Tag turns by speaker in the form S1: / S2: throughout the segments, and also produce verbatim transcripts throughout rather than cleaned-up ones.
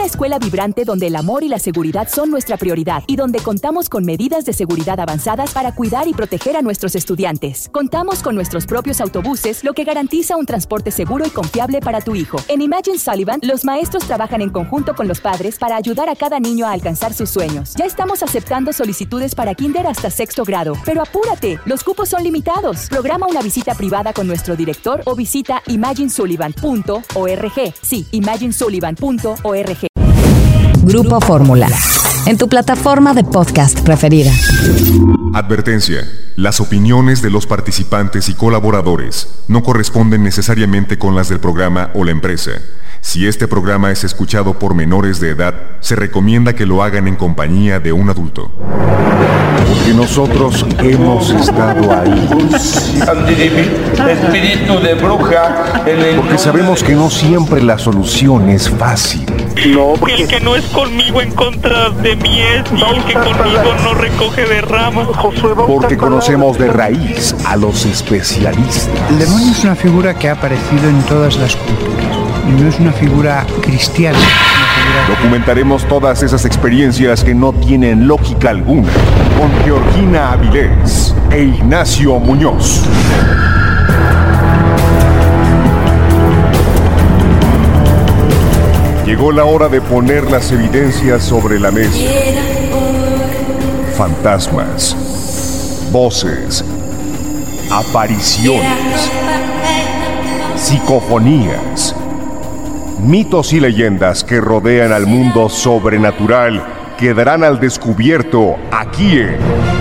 S1: Una escuela vibrante donde el amor y la seguridad son nuestra prioridad y donde contamos con medidas de seguridad avanzadas para cuidar y proteger a nuestros estudiantes. Contamos con nuestros propios autobuses, lo que garantiza un transporte seguro y confiable para tu hijo. En Imagine Sullivan, los maestros trabajan en conjunto con los padres para ayudar a cada niño a alcanzar sus sueños. Ya estamos aceptando solicitudes para kinder hasta sexto grado, pero apúrate, los cupos son limitados. Programa una visita privada con nuestro director o visita imagine sullivan punto org. Sí, imagine sullivan punto org.
S2: Grupo Fórmula, en tu plataforma de podcast preferida.
S3: Advertencia. Las opiniones de los participantes y colaboradores no corresponden necesariamente con las del programa o la empresa. Si este programa es escuchado por menores de edad, se recomienda que lo hagan en compañía de un adulto.
S4: Porque nosotros hemos estado ahí.
S5: Espíritu de bruja.
S4: Porque sabemos que no siempre la solución es fácil.
S6: No, porque el que no es conmigo en contra de mí es, y el que conmigo no recoge de ramas.
S4: Porque conocemos de raíz a los especialistas.
S7: El demonio es una figura que ha aparecido en todas las culturas y no es una figura cristiana. Es una figura...
S4: Documentaremos todas esas experiencias que no tienen lógica alguna con Georgina Avilés e Ignacio Muñoz. Llegó la hora de poner las evidencias sobre la mesa. Fantasmas, voces, apariciones, psicofonías, mitos y leyendas que rodean al mundo sobrenatural quedarán al descubierto aquí en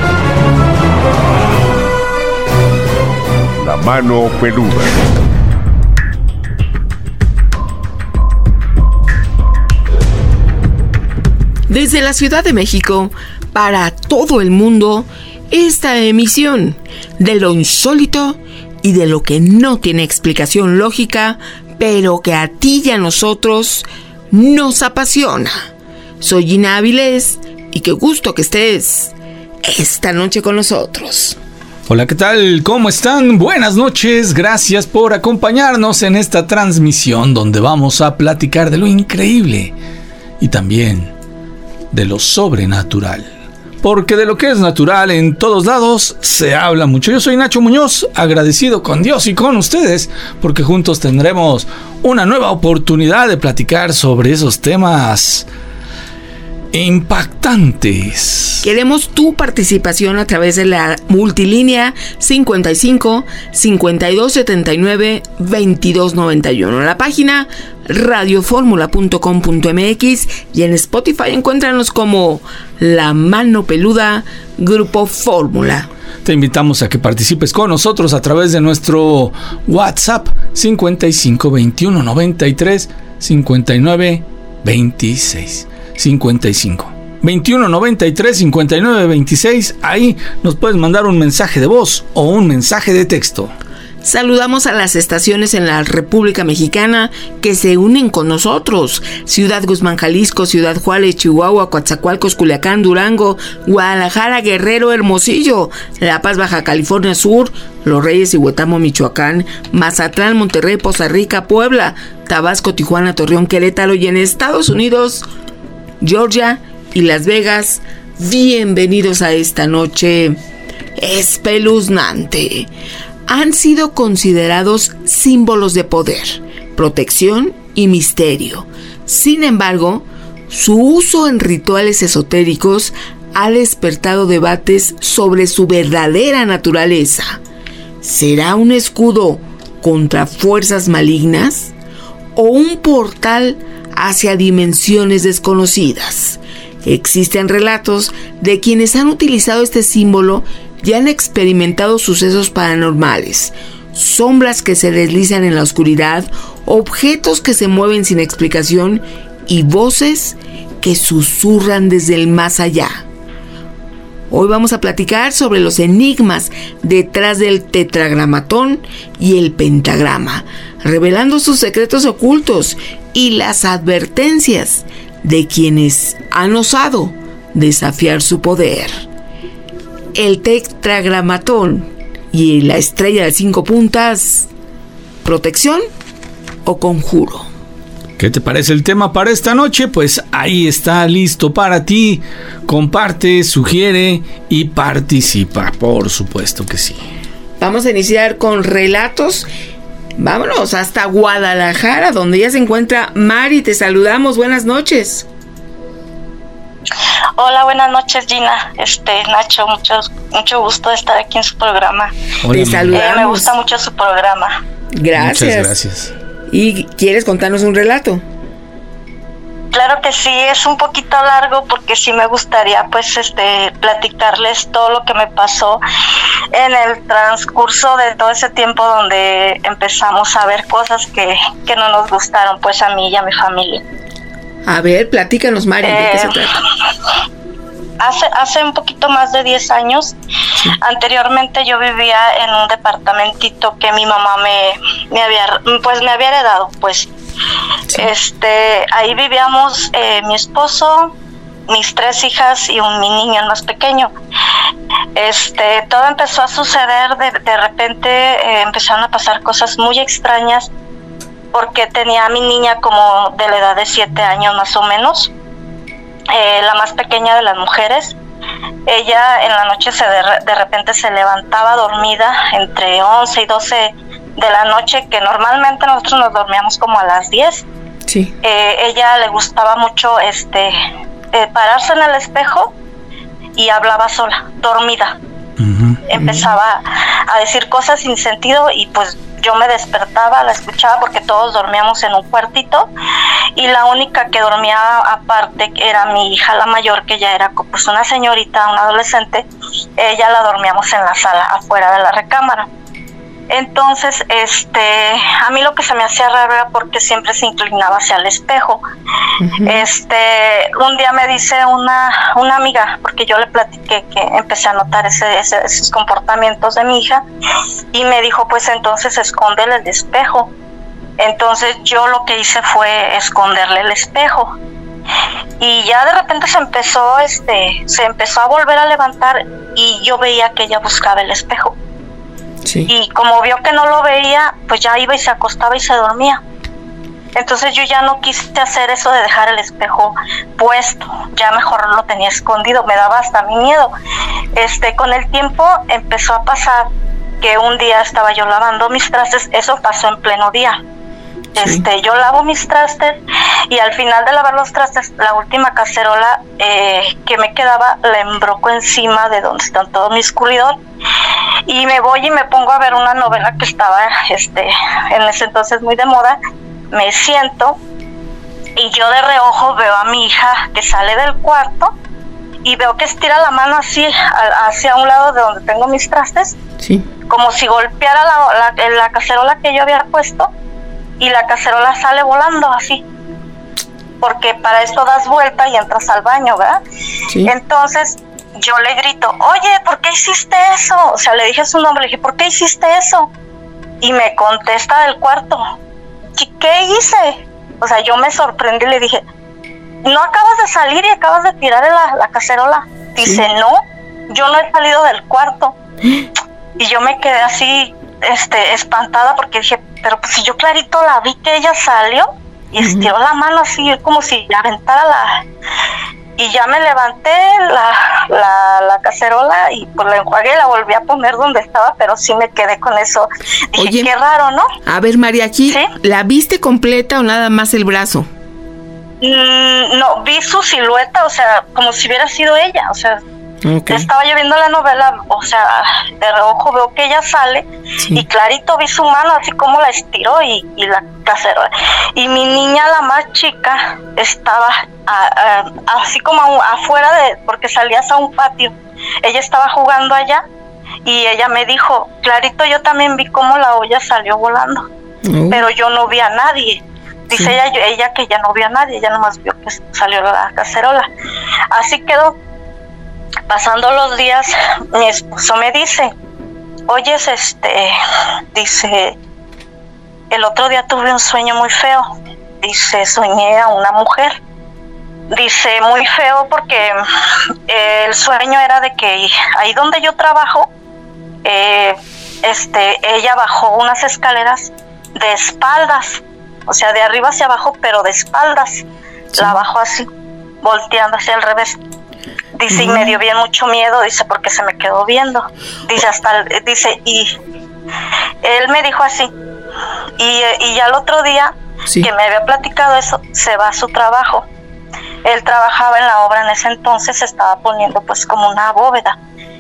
S4: La Mano Peluda.
S8: Desde la Ciudad de México, para todo el mundo, esta emisión de lo insólito y de lo que no tiene explicación lógica, pero que a ti y a nosotros nos apasiona. Soy Gina Avilés y qué gusto que estés esta noche con nosotros.
S9: Hola, ¿qué tal? ¿Cómo están? Buenas noches, gracias por acompañarnos en esta transmisión donde vamos a platicar de lo increíble y también de lo sobrenatural, porque de lo que es natural en todos lados se habla mucho. Yo soy Nacho Muñoz, agradecido con Dios y con ustedes, porque juntos tendremos una nueva oportunidad de platicar sobre esos temas impactantes.
S8: Queremos tu participación a través de la multilínea cincuenta y cinco, cincuenta y dos, setenta y nueve, veintidós noventa y uno, la página radio fórmula punto com punto m x y en Spotify encuéntranos como La Mano Peluda Grupo Fórmula.
S9: Te invitamos a que participes con nosotros a través de nuestro WhatsApp cincuenta y cinco, veintiuno, noventa y tres, cincuenta y nueve, veintiséis. cincuenta y cinco, veintiuno, noventa y tres, cincuenta y nueve, veintiséis. Ahí nos puedes mandar un mensaje de voz o un mensaje de texto.
S8: Saludamos a las estaciones en la República Mexicana que se unen con nosotros: Ciudad Guzmán, Jalisco; Ciudad Juárez, Chihuahua; Coatzacoalcos, Culiacán, Durango; Guadalajara, Guerrero, Hermosillo; La Paz, Baja California Sur; Los Reyes y Huetamo, Michoacán; Mazatlán, Monterrey, Poza Rica, Puebla; Tabasco, Tijuana, Torreón, Querétaro, y en Estados Unidos, Georgia y Las Vegas. Bienvenidos a esta noche espeluznante. Han sido considerados símbolos de poder, protección y misterio. Sin embargo, su uso en rituales esotéricos ha despertado debates sobre su verdadera naturaleza. ¿Será un escudo contra fuerzas malignas o un portal hacia dimensiones desconocidas? Existen relatos de quienes han utilizado este símbolo y han experimentado sucesos paranormales, sombras que se deslizan en la oscuridad, objetos que se mueven sin explicación y voces que susurran desde el más allá. Hoy vamos a platicar sobre los enigmas detrás del tetragramatón y el pentagrama, revelando sus secretos ocultos y las advertencias de quienes han osado desafiar su poder. El tetragramatón y la estrella de cinco puntas, ¿protección o conjuro?
S9: ¿Qué te parece el tema para esta noche? Pues ahí está listo para ti. Comparte, sugiere y participa, por supuesto que sí.
S8: Vamos a iniciar con relatos. Vámonos hasta Guadalajara, donde ya se encuentra Mari. Te saludamos, buenas noches.
S10: Hola, buenas noches, Gina. Este, Nacho, mucho, mucho gusto de estar aquí en su programa.
S8: Hola, te saludamos.
S10: Eh, me gusta mucho su programa.
S8: Gracias.
S9: Muchas gracias.
S8: ¿Y quieres contarnos un relato?
S10: Claro que sí, es un poquito largo porque sí me gustaría pues este platicarles todo lo que me pasó en el transcurso de todo ese tiempo donde empezamos a ver cosas que, que no nos gustaron pues a mí y a mi familia.
S8: A ver, platícanos, Mari, ¿de eh, qué se trata?
S10: Hace, hace un poquito más de diez años, sí. Anteriormente yo vivía en un departamentito que mi mamá me, me había, pues me había heredado, pues. Sí. Este, ahí vivíamos eh, mi esposo, mis tres hijas y un mi niño el más pequeño. Este, todo empezó a suceder de, de repente, eh, empezaron a pasar cosas muy extrañas porque tenía a mi niña como de la edad de siete años más o menos. Eh, la más pequeña de las mujeres, ella en la noche se de, de repente se levantaba dormida entre once y doce de la noche, que normalmente nosotros nos dormíamos como a las diez.
S8: Sí.
S10: Eh, ella le gustaba mucho este eh, pararse en el espejo y hablaba sola, dormida. Uh-huh. Empezaba a decir cosas sin sentido y pues yo me despertaba, la escuchaba porque todos dormíamos en un cuartito y la única que dormía aparte era mi hija, la mayor, que ya era pues una señorita, una adolescente. Ella la dormíamos en la sala, afuera de la recámara. Entonces, este, a mí lo que se me hacía raro era porque siempre se inclinaba hacia el espejo. Uh-huh. Este, un día me dice una, una amiga, porque yo le platiqué que empecé a notar ese, ese, esos comportamientos de mi hija, y me dijo, pues entonces escóndele el espejo. Entonces yo lo que hice fue esconderle el espejo. Y ya de repente se empezó, este, se empezó a volver a levantar y yo veía que ella buscaba el espejo. Sí. Y como vio que no lo veía, pues ya iba y se acostaba y se dormía. Entonces yo ya no quise hacer eso de dejar el espejo puesto, ya mejor lo tenía escondido, me daba hasta mi miedo. Este, con el tiempo empezó a pasar que un día estaba yo lavando mis trastes, eso pasó en pleno día. Sí. Este, yo lavo mis trastes y al final de lavar los trastes, la última cacerola eh, que me quedaba la embroco encima de donde están todos mis escurridor y me voy y me pongo a ver una novela que estaba este, en ese entonces muy de moda. Me siento y yo de reojo veo a mi hija que sale del cuarto y veo que estira la mano así hacia un lado de donde tengo mis trastes, sí. Como si golpeara la, la, la cacerola que yo había puesto. Y la cacerola sale volando así, porque para esto das vuelta y entras al baño, ¿verdad? Sí. Entonces yo le grito, oye, ¿por qué hiciste eso? O sea, le dije su nombre, le dije, ¿por qué hiciste eso? Y me contesta del cuarto, ¿qué hice? O sea, yo me sorprendí y le dije, ¿no acabas de salir y acabas de tirar la, la cacerola? Dice, sí. No, yo no he salido del cuarto. Y yo me quedé así, este, espantada porque dije, pero pues si yo clarito la vi que ella salió y estiró uh-huh. la mano así como si le aventara la... Y ya me levanté la, la, la cacerola y pues la enjuagué y la volví a poner donde estaba, pero sí me quedé con eso. Dije, oye, qué raro, ¿no?
S8: A ver, María, aquí, ¿sí? ¿La viste completa o nada más el brazo?
S10: Mm, no, vi su silueta, o sea, como si hubiera sido ella, o sea... Okay. Estaba yo viendo la novela, o sea, de reojo veo que ella sale, sí. Y clarito vi su mano así como la estiró y, y la cacerola. Y mi niña, la más chica, estaba a, a, así como a, afuera de, porque salías a un patio, ella estaba jugando allá y ella me dijo, clarito yo también vi cómo la olla salió volando, oh. Pero yo no vi a nadie. Dice sí. ella, ella que ya no vio a nadie, ella nomás vio que salió la cacerola. Así quedó. Pasando los días, mi esposo me dice, oye, este, dice, el otro día tuve un sueño muy feo. Dice, soñé a una mujer. Dice, muy feo porque eh, el sueño era de que ahí donde yo trabajo, eh, este, ella bajó unas escaleras de espaldas o sea, de arriba hacia abajo, pero de espaldas. Sí. La bajó así, volteando hacia el revés. Dice, uh-huh. y me dio bien mucho miedo, dice, porque se me quedó viendo. Dice, hasta, dice, y él me dijo así. Y, y ya el otro día, sí. que me había platicado eso, se va a su trabajo. Él trabajaba en la obra en ese entonces, estaba poniendo pues como una bóveda.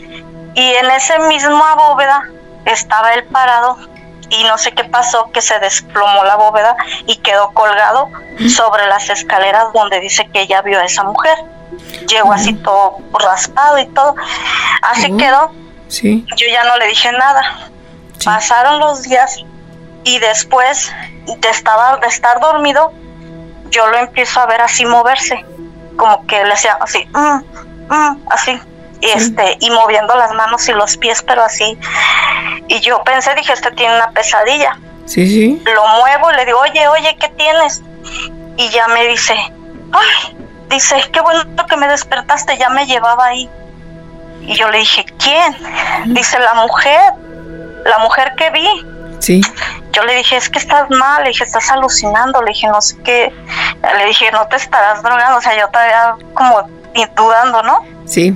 S10: Y en ese mismo bóveda estaba él parado y no sé qué pasó, que se desplomó la bóveda y quedó colgado sobre las escaleras donde dice que ella vio a esa mujer. Llegó así todo raspado y todo. Así uh, quedó. Sí. Yo ya no le dije nada. Sí. Pasaron los días y después de, estaba, de estar dormido, yo lo empiezo a ver así moverse. Como que le hacía así, mm, mm, así. Y, sí. este, y moviendo las manos y los pies, pero así. Y yo pensé, dije, este tiene una pesadilla.
S8: Sí, sí.
S10: Lo muevo y le digo, oye, oye, ¿qué tienes? Y ya me dice, ay, dice, qué bueno que me despertaste, ya me llevaba ahí. Y yo le dije, ¿quién? Dice, la mujer, la mujer que vi.
S8: Sí.
S10: Yo le dije, es que estás mal, le dije, estás alucinando, le dije, no sé qué. Le dije, no te estarás drogando, o sea, yo todavía como dudando, ¿no?
S8: Sí.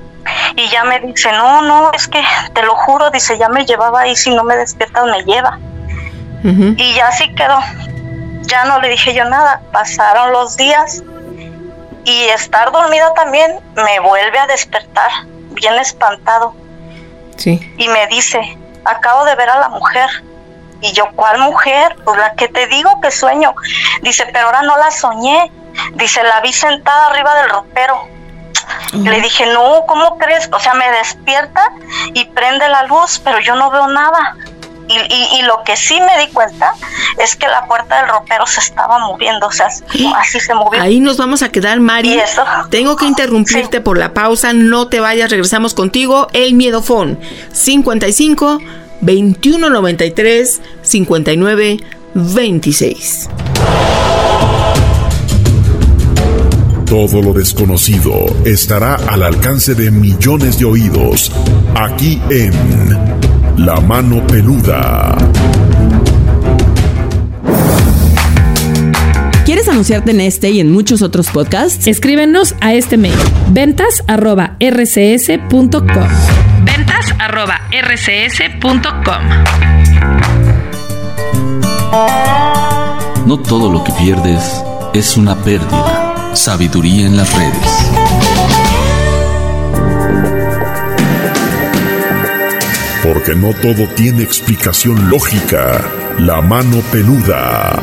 S10: Y ya me dice, no, no, es que te lo juro, dice, ya me llevaba ahí, si no me despiertas me lleva. Uh-huh. Y ya así quedó. Ya no le dije yo nada. Pasaron los días y estar dormida también me vuelve a despertar, bien espantado.
S8: Sí.
S10: Y me dice, acabo de ver a la mujer. Y yo, ¿cuál mujer? Pues la que te digo que sueño. Dice, pero ahora no la soñé. Dice, la vi sentada arriba del ropero. Uh-huh. Le dije, no, ¿cómo crees? O sea, me despierta y prende la luz, pero yo no veo nada. Y, y, y lo que sí me di cuenta es que la puerta del ropero se estaba moviendo, o sea, así se movió.
S8: Ahí nos vamos a quedar, Mari. ¿Eso? Tengo que interrumpirte sí. por la pausa, no te vayas, regresamos contigo. El Miedofón, cincuenta y cinco, veintiuno noventa y tres, cincuenta y nueve, veintiséis.
S3: Todo lo desconocido estará al alcance de millones de oídos, aquí en La Mano Peluda.
S11: ¿Quieres anunciarte en este y en muchos otros podcasts?
S12: Escríbenos a este mail, ventas arroba r c s punto com.
S11: ventas arroba r c s punto com.
S13: No todo lo que pierdes es una pérdida. Sabiduría en las redes.
S3: Porque no todo tiene explicación lógica. La Mano Peluda.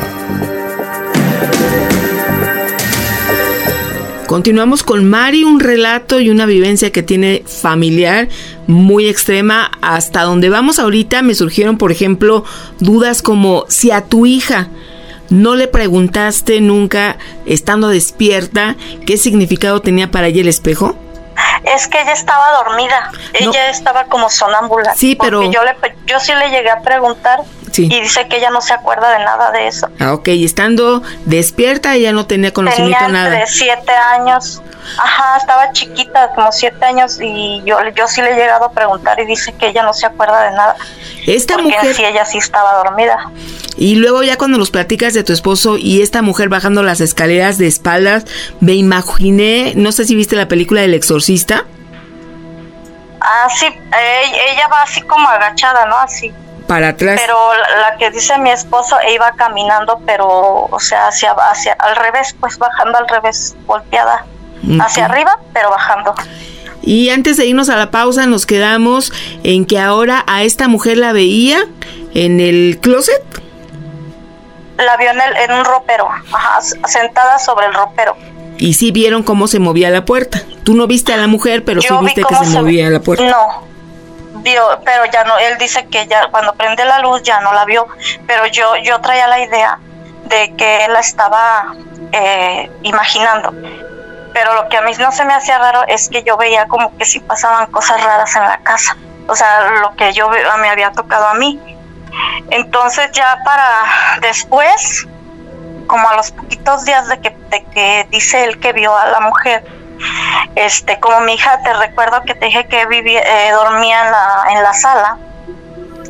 S8: Continuamos con Mari, un relato y una vivencia que tiene familiar muy extrema. Hasta donde vamos ahorita me surgieron, por ejemplo, dudas como si a tu hija no le preguntaste nunca, estando despierta, qué significado tenía para ella el espejo.
S10: Es que ella estaba dormida, no. Ella estaba como sonámbula.
S8: Sí, pero
S10: yo, le, yo sí le llegué a preguntar sí. y dice que ella no se acuerda de nada de eso.
S8: Ah, ok, estando despierta ella no tenía conocimiento de nada.
S10: Tenía entre siete años, ajá, estaba chiquita, como siete años, y yo, yo sí le he llegado a preguntar y dice que ella no se acuerda de nada.
S8: Esta
S10: porque
S8: mujer...
S10: en sí ella sí estaba dormida.
S8: Y luego ya cuando nos platicas de tu esposo y esta mujer bajando las escaleras de espaldas, me imaginé, no sé si viste la película del Exorcista.
S10: Ah, sí, ella, ella va así como agachada, ¿no? Así.
S8: Para atrás.
S10: Pero la, la que dice mi esposo, ella iba caminando, pero, o sea, hacia, hacia al revés, pues bajando al revés, volteada. Okay. Hacia arriba, pero bajando.
S8: Y antes de irnos a la pausa, nos quedamos en que ahora a esta mujer la veía en el closet.
S10: La vio en, el, en un ropero, ajá, sentada sobre el ropero.
S8: Y sí vieron cómo se movía la puerta. Tú no viste a la mujer, pero Yo sí viste que se, se movía la puerta.
S10: No, vio, pero ya no. Él dice que ya cuando prende la luz ya no la vio. Pero yo, yo traía la idea de que él la estaba eh, imaginando. Pero lo que a mí no se me hacía raro es que yo veía como que sí pasaban cosas raras en la casa. O sea, lo que yo me había tocado a mí. Entonces ya para después, como a los poquitos días de que, de que dice él que vio a la mujer, este, como mi hija, te recuerdo que te dije que vivía, eh, dormía en la, en la sala,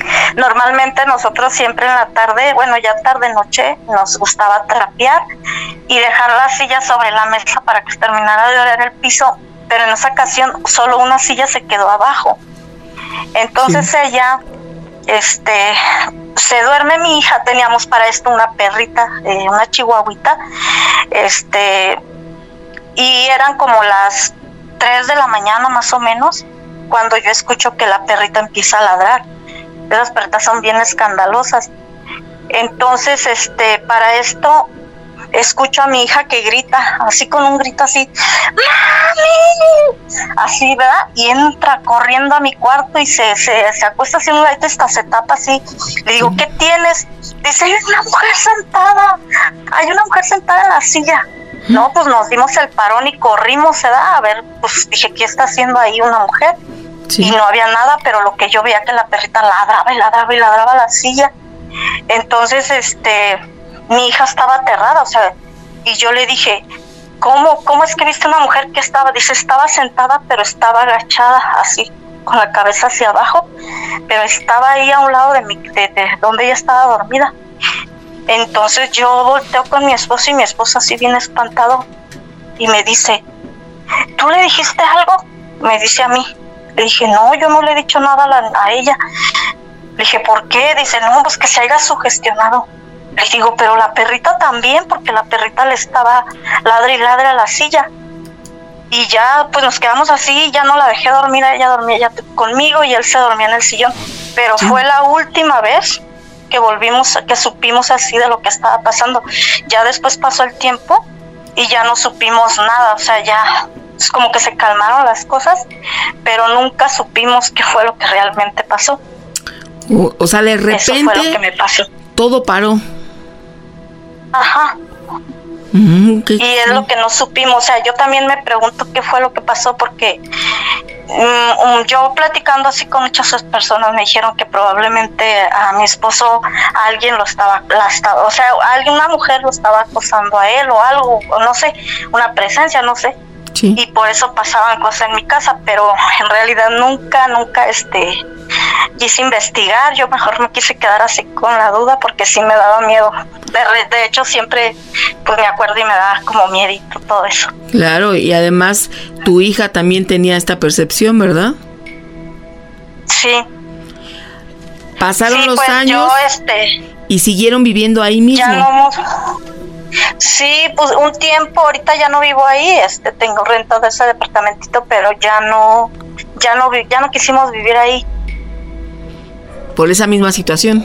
S10: Normalmente nosotros siempre en la tarde, bueno, ya tarde noche, nos gustaba trapear y dejar la silla sobre la mesa para que terminara de oler el piso, pero en esa ocasión solo una silla se quedó abajo. Entonces sí. ella, este, se duerme mi hija, teníamos para esto una perrita, eh, una chihuahuita, este, y eran como las tres de la mañana más o menos, cuando yo escucho que la perrita empieza a ladrar. Esas perritas son bien escandalosas. Entonces, este, para esto, escucho a mi hija que grita, así con un grito así, ¡mami! Así, ¿verdad? Y entra corriendo a mi cuarto y se, se, se acuesta así en un ladito, hasta se tapa así. Le digo, ¿qué tienes? Dice, hay una mujer sentada, hay una mujer sentada en la silla. No, pues nos dimos el parón y corrimos, ¿verdad? A ver, pues dije, ¿qué está haciendo ahí una mujer? Sí. Y no había nada, pero lo que yo veía que la perrita ladraba y ladraba y ladraba la silla. Entonces, este, mi hija estaba aterrada, o sea, y yo le dije, ¿cómo, cómo es que viste una mujer que estaba? Dice, estaba sentada, pero estaba agachada, así, con la cabeza hacia abajo, pero estaba ahí a un lado de, mi, de, de donde ella estaba dormida. Entonces yo volteo con mi esposo y mi esposo así bien espantado y me dice, ¿tú le dijiste algo? Me dice a mí. Le dije, no, yo no le he dicho nada a, la, a ella. Le dije, ¿por qué? Dice, no, pues que se haya sugestionado. Le digo, pero la perrita también, porque la perrita le estaba ladre y ladre a la silla. Y ya, pues nos quedamos así, ya no la dejé dormir, ella dormía ya conmigo y él se dormía en el sillón. Pero sí. Fue la última vez que volvimos, que supimos así de lo que estaba pasando. Ya después pasó el tiempo y ya no supimos nada, o sea, ya es como que se calmaron las cosas, pero nunca supimos qué fue lo que realmente pasó.
S8: O, o sea, de repente
S10: eso fue lo que me pasó.
S8: Todo paró.
S10: Ajá.
S8: Mm,
S10: y es lo que no supimos, o sea, yo también me pregunto qué fue lo que pasó, porque um, yo platicando así con muchas personas me dijeron que probablemente a mi esposo alguien lo estaba, la estaba, o sea, alguien, una mujer lo estaba acosando a él o algo, o no sé, una presencia, no sé. Sí. Y por eso pasaban cosas en mi casa, pero en realidad nunca, nunca este quise investigar. Yo mejor me quise quedar así con la duda porque sí me daba miedo. De, de hecho siempre pues me acuerdo y me daba como miedito todo eso.
S8: Claro, y además tu hija también tenía esta percepción, ¿verdad?
S10: Sí.
S8: Pasaron
S10: sí,
S8: los
S10: pues
S8: años
S10: yo, este,
S8: y siguieron viviendo ahí mismo.
S10: Ya no, sí, pues un tiempo, ahorita ya no vivo ahí, este, tengo renta de ese departamentito, pero ya no, ya no, ya no quisimos vivir ahí.
S8: ¿Por esa misma situación?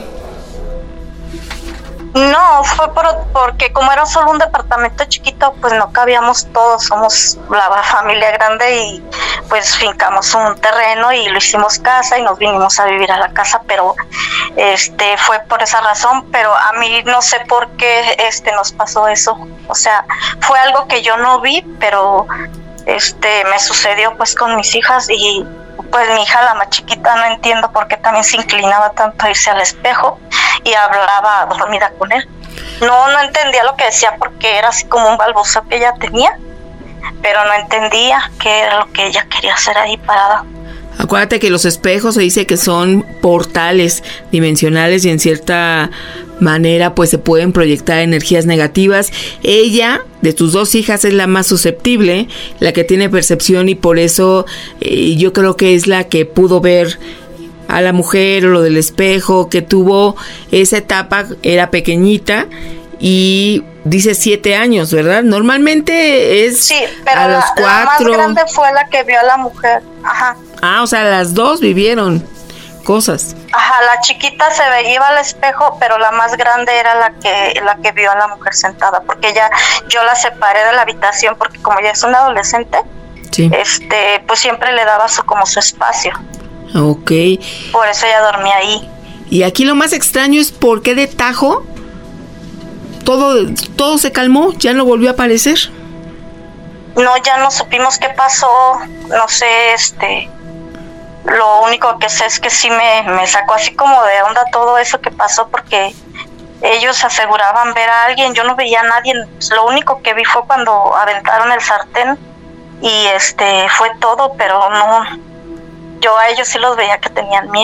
S10: No, fue por, porque como era solo un departamento chiquito, pues no cabíamos todos, somos la familia grande y pues fincamos un terreno y lo hicimos casa y nos vinimos a vivir a la casa, pero este fue por esa razón, pero a mí no sé por qué este nos pasó eso, o sea, fue algo que yo no vi, pero este me sucedió pues con mis hijas y pues mi hija, la más chiquita, no entiendo por qué también se inclinaba tanto a irse al espejo y hablaba dormida con él. No, no entendía lo que decía porque era así como un balbuceo que ella tenía, pero no entendía qué era lo que ella quería hacer ahí parada.
S8: Acuérdate que los espejos se dice que son portales dimensionales y en cierta manera pues se pueden proyectar energías negativas. Ella, de tus dos hijas, es la más susceptible, la que tiene percepción y por eso eh, yo creo que es la que pudo ver a la mujer o lo del espejo, que tuvo esa etapa, era pequeñita y dice siete años, ¿verdad? Normalmente es
S10: sí, pero
S8: a
S10: la,
S8: los cuatro.
S10: La más grande fue la que vio a la mujer. Ajá.
S8: Ah, o sea, las dos vivieron cosas.
S10: Ajá, la chiquita se veía, iba al espejo, pero la más grande era la que la que vio a la mujer sentada, porque ya yo la separé de la habitación porque como ya es una adolescente, sí. este, pues siempre le daba su como su espacio.
S8: Ok.
S10: Por eso ella dormía ahí.
S8: Y aquí lo más extraño es por qué de tajo todo todo se calmó, ya no volvió a aparecer.
S10: No, ya no supimos qué pasó, no sé, este, lo único que sé es que sí me, me sacó así como de onda todo eso que pasó, porque ellos aseguraban ver a alguien, yo no veía a nadie, lo único que vi fue cuando aventaron el sartén y este, fue todo, pero no, yo a ellos sí los veía que tenían miedo.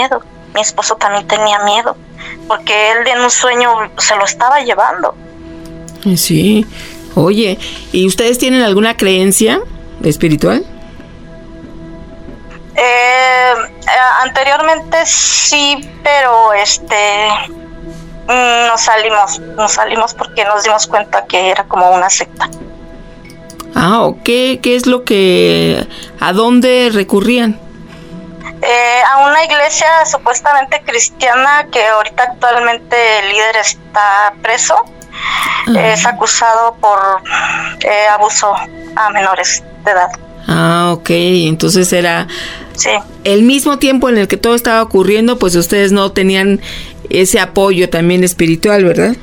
S10: mi esposo también tenía miedo, porque él en un sueño se lo estaba llevando.
S8: Sí. Oye, ¿y ustedes tienen alguna creencia espiritual?
S10: Eh, anteriormente sí, pero este nos salimos, nos salimos porque nos dimos cuenta que era como una secta.
S8: Ah, ¿o qué, qué es lo que, a dónde recurrían?
S10: Eh, a una iglesia supuestamente cristiana que ahorita actualmente el líder está preso. Ah. Es acusado por eh, abuso a menores de edad.
S8: Ah, ok, entonces era
S10: sí. El
S8: mismo tiempo en el que todo estaba ocurriendo, pues ustedes no tenían ese apoyo también espiritual, ¿verdad?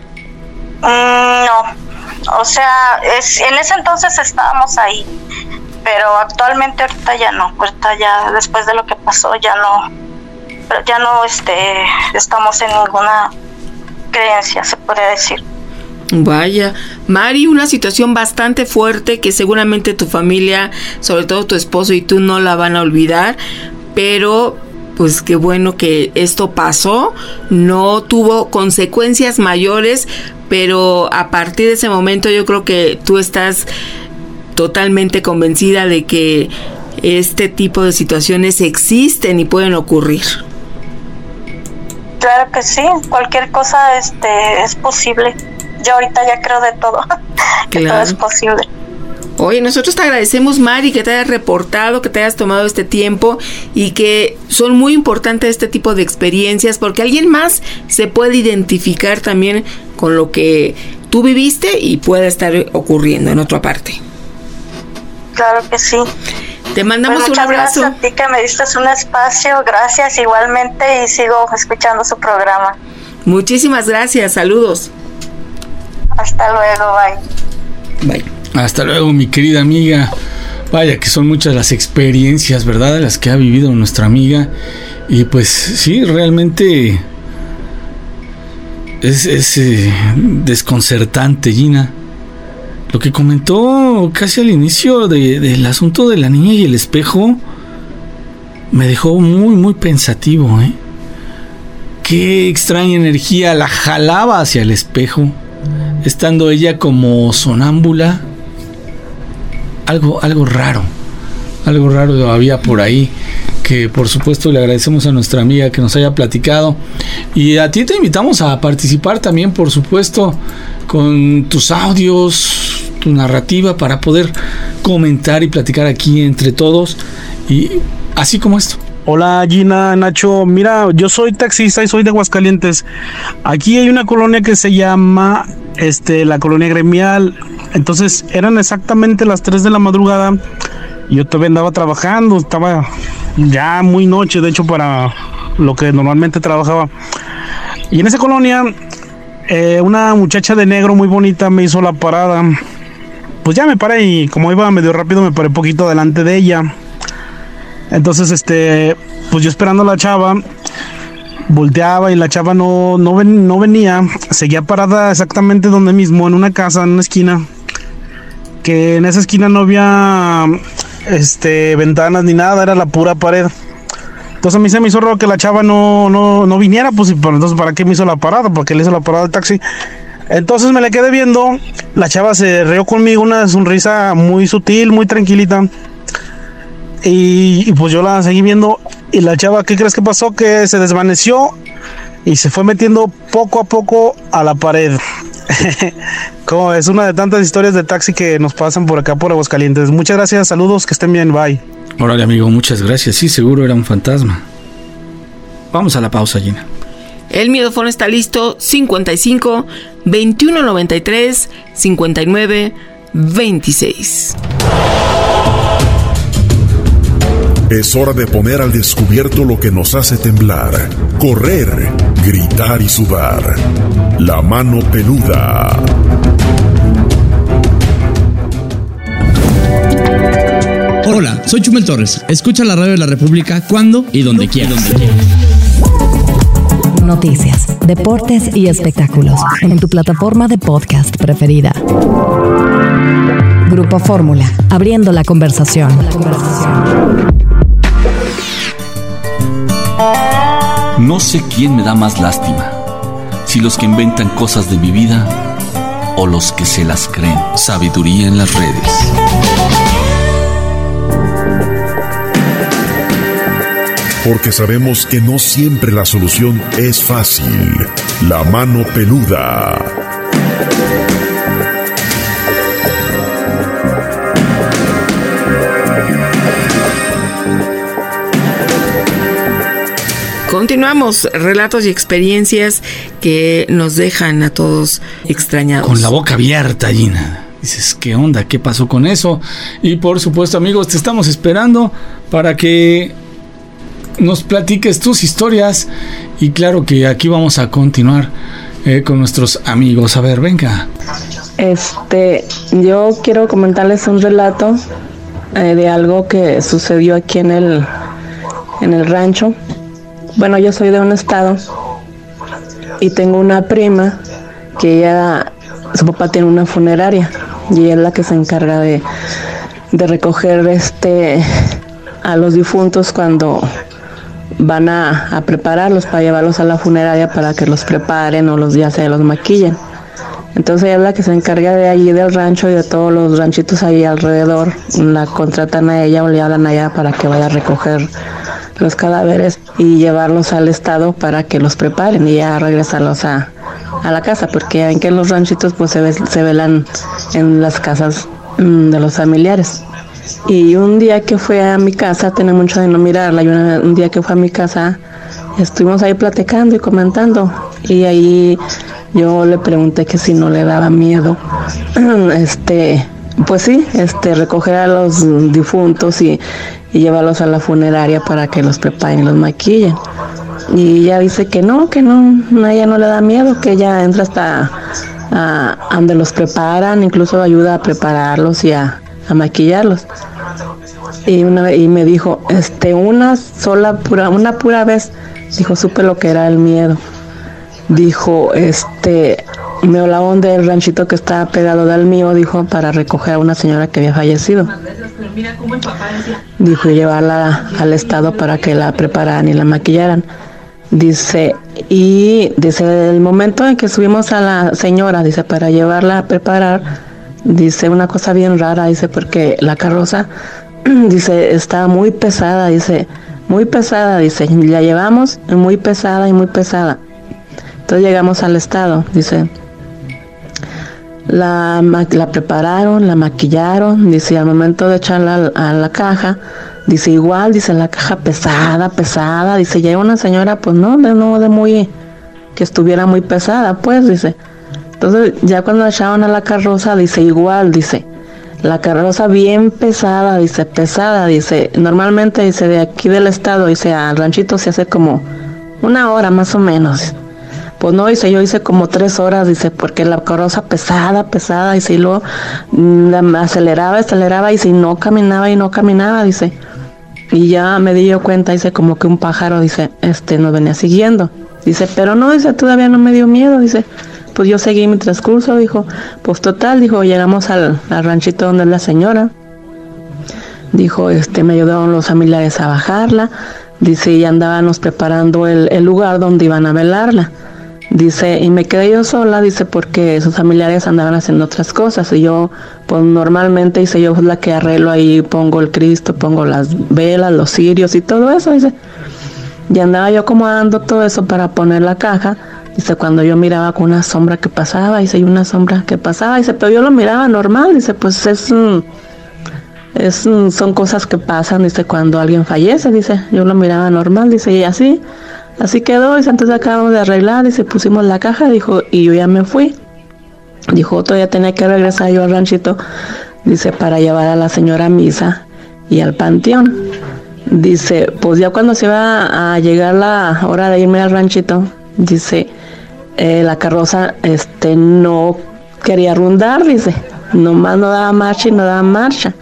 S10: Mm, no, o sea, es, en ese entonces estábamos ahí, pero actualmente ahorita ya no, ahorita ya después de lo que pasó ya no, ya no este, estamos en ninguna creencia, se podría decir.
S8: Vaya, Mari, una situación bastante fuerte que seguramente tu familia, sobre todo tu esposo y tú, no la van a olvidar, pero pues qué bueno que esto pasó, no tuvo consecuencias mayores, pero a partir de ese momento yo creo que tú estás totalmente convencida de que este tipo de situaciones existen y pueden ocurrir.
S10: Claro que sí, cualquier cosa este es posible. Yo ahorita ya creo de todo, que claro. Todo es posible.
S8: Oye, nosotros te agradecemos, Mari, que te hayas reportado, que te hayas tomado este tiempo y que son muy importantes este tipo de experiencias porque alguien más se puede identificar también con lo que tú viviste y puede estar ocurriendo en otra parte.
S10: Claro que sí.
S8: Te mandamos
S10: pues
S8: un abrazo.
S10: Gracias a ti que me diste un espacio, gracias igualmente y sigo escuchando su programa.
S8: Muchísimas gracias, saludos.
S10: Hasta luego, bye.
S8: Bye.
S9: Hasta luego, mi querida amiga. Vaya que son muchas las experiencias, ¿verdad?, las que ha vivido nuestra amiga. Y pues sí, realmente es, es eh, desconcertante, Gina. Lo que comentó casi al inicio de, del asunto de la niña y el espejo me dejó muy, muy pensativo, ¿eh? Qué extraña energía la jalaba hacia el espejo, estando ella como sonámbula. Algo, algo raro, algo raro había por ahí, que por supuesto le agradecemos a nuestra amiga que nos haya platicado. Y a ti te invitamos a participar también, por supuesto, con tus audios, tu narrativa, para poder comentar y platicar aquí entre todos, y así como esto.
S14: Hola Gina, Nacho, mira, yo soy taxista y soy de Aguascalientes. Aquí hay una colonia que se llama este, la colonia gremial. Entonces eran exactamente las tres de la madrugada. Yo todavía andaba trabajando, estaba ya muy noche, de hecho, para lo que normalmente trabajaba. Y en esa colonia, eh, una muchacha de negro muy bonita me hizo la parada. Pues ya me paré y como iba medio rápido me paré un poquito delante de ella. Entonces, este, pues yo esperando a la chava, volteaba y la chava no, no, ven, no venía, seguía parada exactamente donde mismo, en una casa, en una esquina, que en esa esquina no había este, ventanas ni nada, era la pura pared. Entonces a mí se me hizo raro que la chava no, no, no viniera, pues entonces ¿para qué me hizo la parada? ¿Para qué le hizo la parada al taxi? Entonces me le quedé viendo, la chava se rió conmigo, una sonrisa muy sutil, muy tranquilita. Y, y pues yo la seguí viendo y la chava, ¿qué crees que pasó? Que se desvaneció y se fue metiendo poco a poco a la pared. Como es una de tantas historias de taxi que nos pasan por acá por Aguascalientes. Muchas gracias, saludos, que estén bien, bye.
S9: Órale, amigo, muchas gracias. Sí, seguro era un fantasma. Vamos a la pausa, Gina.
S8: El miedofono está listo. Cincuenta y cinco, veintiuno noventa y tres, cincuenta y nueve, veintiséis.
S15: Es hora de poner al descubierto lo que nos hace temblar, correr, gritar y sudar. La mano peluda.
S16: Hola, soy Chumel Torres. Escucha la radio de la República cuando y donde quieras.
S2: Noticias, deportes y espectáculos en tu plataforma de podcast preferida. Grupo Fórmula, abriendo la conversación. La conversación.
S13: No sé quién me da más lástima, si los que inventan cosas de mi vida o los que se las creen. Sabiduría en las redes.
S15: Porque sabemos que no siempre la solución es fácil. La mano peluda.
S8: Continuamos, relatos y experiencias que nos dejan a todos extrañados.
S9: Con la boca abierta, Gina. Dices, ¿qué onda? ¿Qué pasó con eso? Y por supuesto, amigos, te estamos esperando para que nos platiques tus historias. Y claro que aquí vamos a continuar eh, con nuestros amigos. A ver, venga.
S17: Este, yo quiero comentarles un relato eh, de algo que sucedió aquí en el, en el rancho. Bueno, yo soy de un estado y tengo una prima que ella, su papá tiene una funeraria y ella es la que se encarga de, de recoger este a los difuntos cuando van a, a prepararlos para llevarlos a la funeraria para que los preparen o los ya se los maquillen. Entonces ella es la que se encarga de allí del rancho y de todos los ranchitos ahí alrededor. La contratan a ella o le hablan a ella para que vaya a recoger los cadáveres y llevarlos al estado para que los preparen y ya regresarlos a, a la casa, porque ya ven que en los ranchitos pues se, ve, se velan en las casas mmm, de los familiares. Y un día que fue a mi casa, tenía mucho de no mirarla, y una, un día que fue a mi casa estuvimos ahí platicando y comentando y ahí yo le pregunté que si no le daba miedo este pues sí, este recoger a los difuntos y, y llevarlos a la funeraria para que los preparen y los maquillen. Y ella dice que no, que no, a ella no le da miedo, que ella entra hasta a, a donde los preparan, incluso ayuda a prepararlos y a, a maquillarlos. Y una y me dijo, este, una sola pura, una pura vez, dijo, supe lo que era el miedo. Dijo, este, me hablaban del ranchito que estaba pegado del mío, dijo, para recoger a una señora que había fallecido. Dijo, y llevarla al estado para que la prepararan y la maquillaran. Dice, y dice, el momento en que subimos a la señora, dice, para llevarla a preparar, dice, una cosa bien rara, dice, porque la carroza, dice, estaba muy pesada, dice, muy pesada, dice, la llevamos muy pesada y muy pesada. Entonces llegamos al estado, dice, la, la prepararon, la maquillaron, dice, al momento de echarla a, a la caja, dice, igual, dice, la caja pesada, pesada, dice, llega una señora, pues no, de no de muy, que estuviera muy pesada, pues, dice. Entonces ya cuando la echaron a la carroza, dice, igual, dice, la carroza bien pesada, dice, pesada, dice, normalmente, dice, de aquí del estado, dice, al ranchito se hace como una hora más o menos. Pues no, dice, yo hice como tres horas, dice, porque la carroza pesada, pesada, dice, y luego la aceleraba, aceleraba, y si no caminaba y no caminaba, dice. Y ya me di yo cuenta, dice, como que un pájaro, dice, este, nos venía siguiendo. Dice, pero no, dice, todavía no me dio miedo, dice. Pues yo seguí mi transcurso, dijo, pues total, dijo, llegamos al, al ranchito donde es la señora. Dijo, este, me ayudaron los familiares a bajarla. Dice, y andábamos preparando el, el lugar donde iban a velarla. Dice, y me quedé yo sola, dice, porque sus familiares andaban haciendo otras cosas. Y yo, pues normalmente, dice, yo es la que arreglo ahí, pongo el Cristo, pongo las velas, los cirios y todo eso, dice. Y andaba yo acomodando todo eso para poner la caja. Dice, cuando yo miraba con una sombra que pasaba, dice, y una sombra que pasaba, dice, pero yo lo miraba normal, dice, pues es, es son cosas que pasan, dice, cuando alguien fallece, dice, yo lo miraba normal, dice, y así, así quedó, dice, entonces acabamos de arreglar, dice, pusimos la caja, dijo, y yo ya me fui. Dijo, todavía tenía que regresar yo al ranchito, dice, para llevar a la señora a misa y al panteón. Dice, pues ya cuando se iba a llegar la hora de irme al ranchito, dice, eh, la carroza este no quería rondar, dice, nomás no daba marcha y no daba marcha.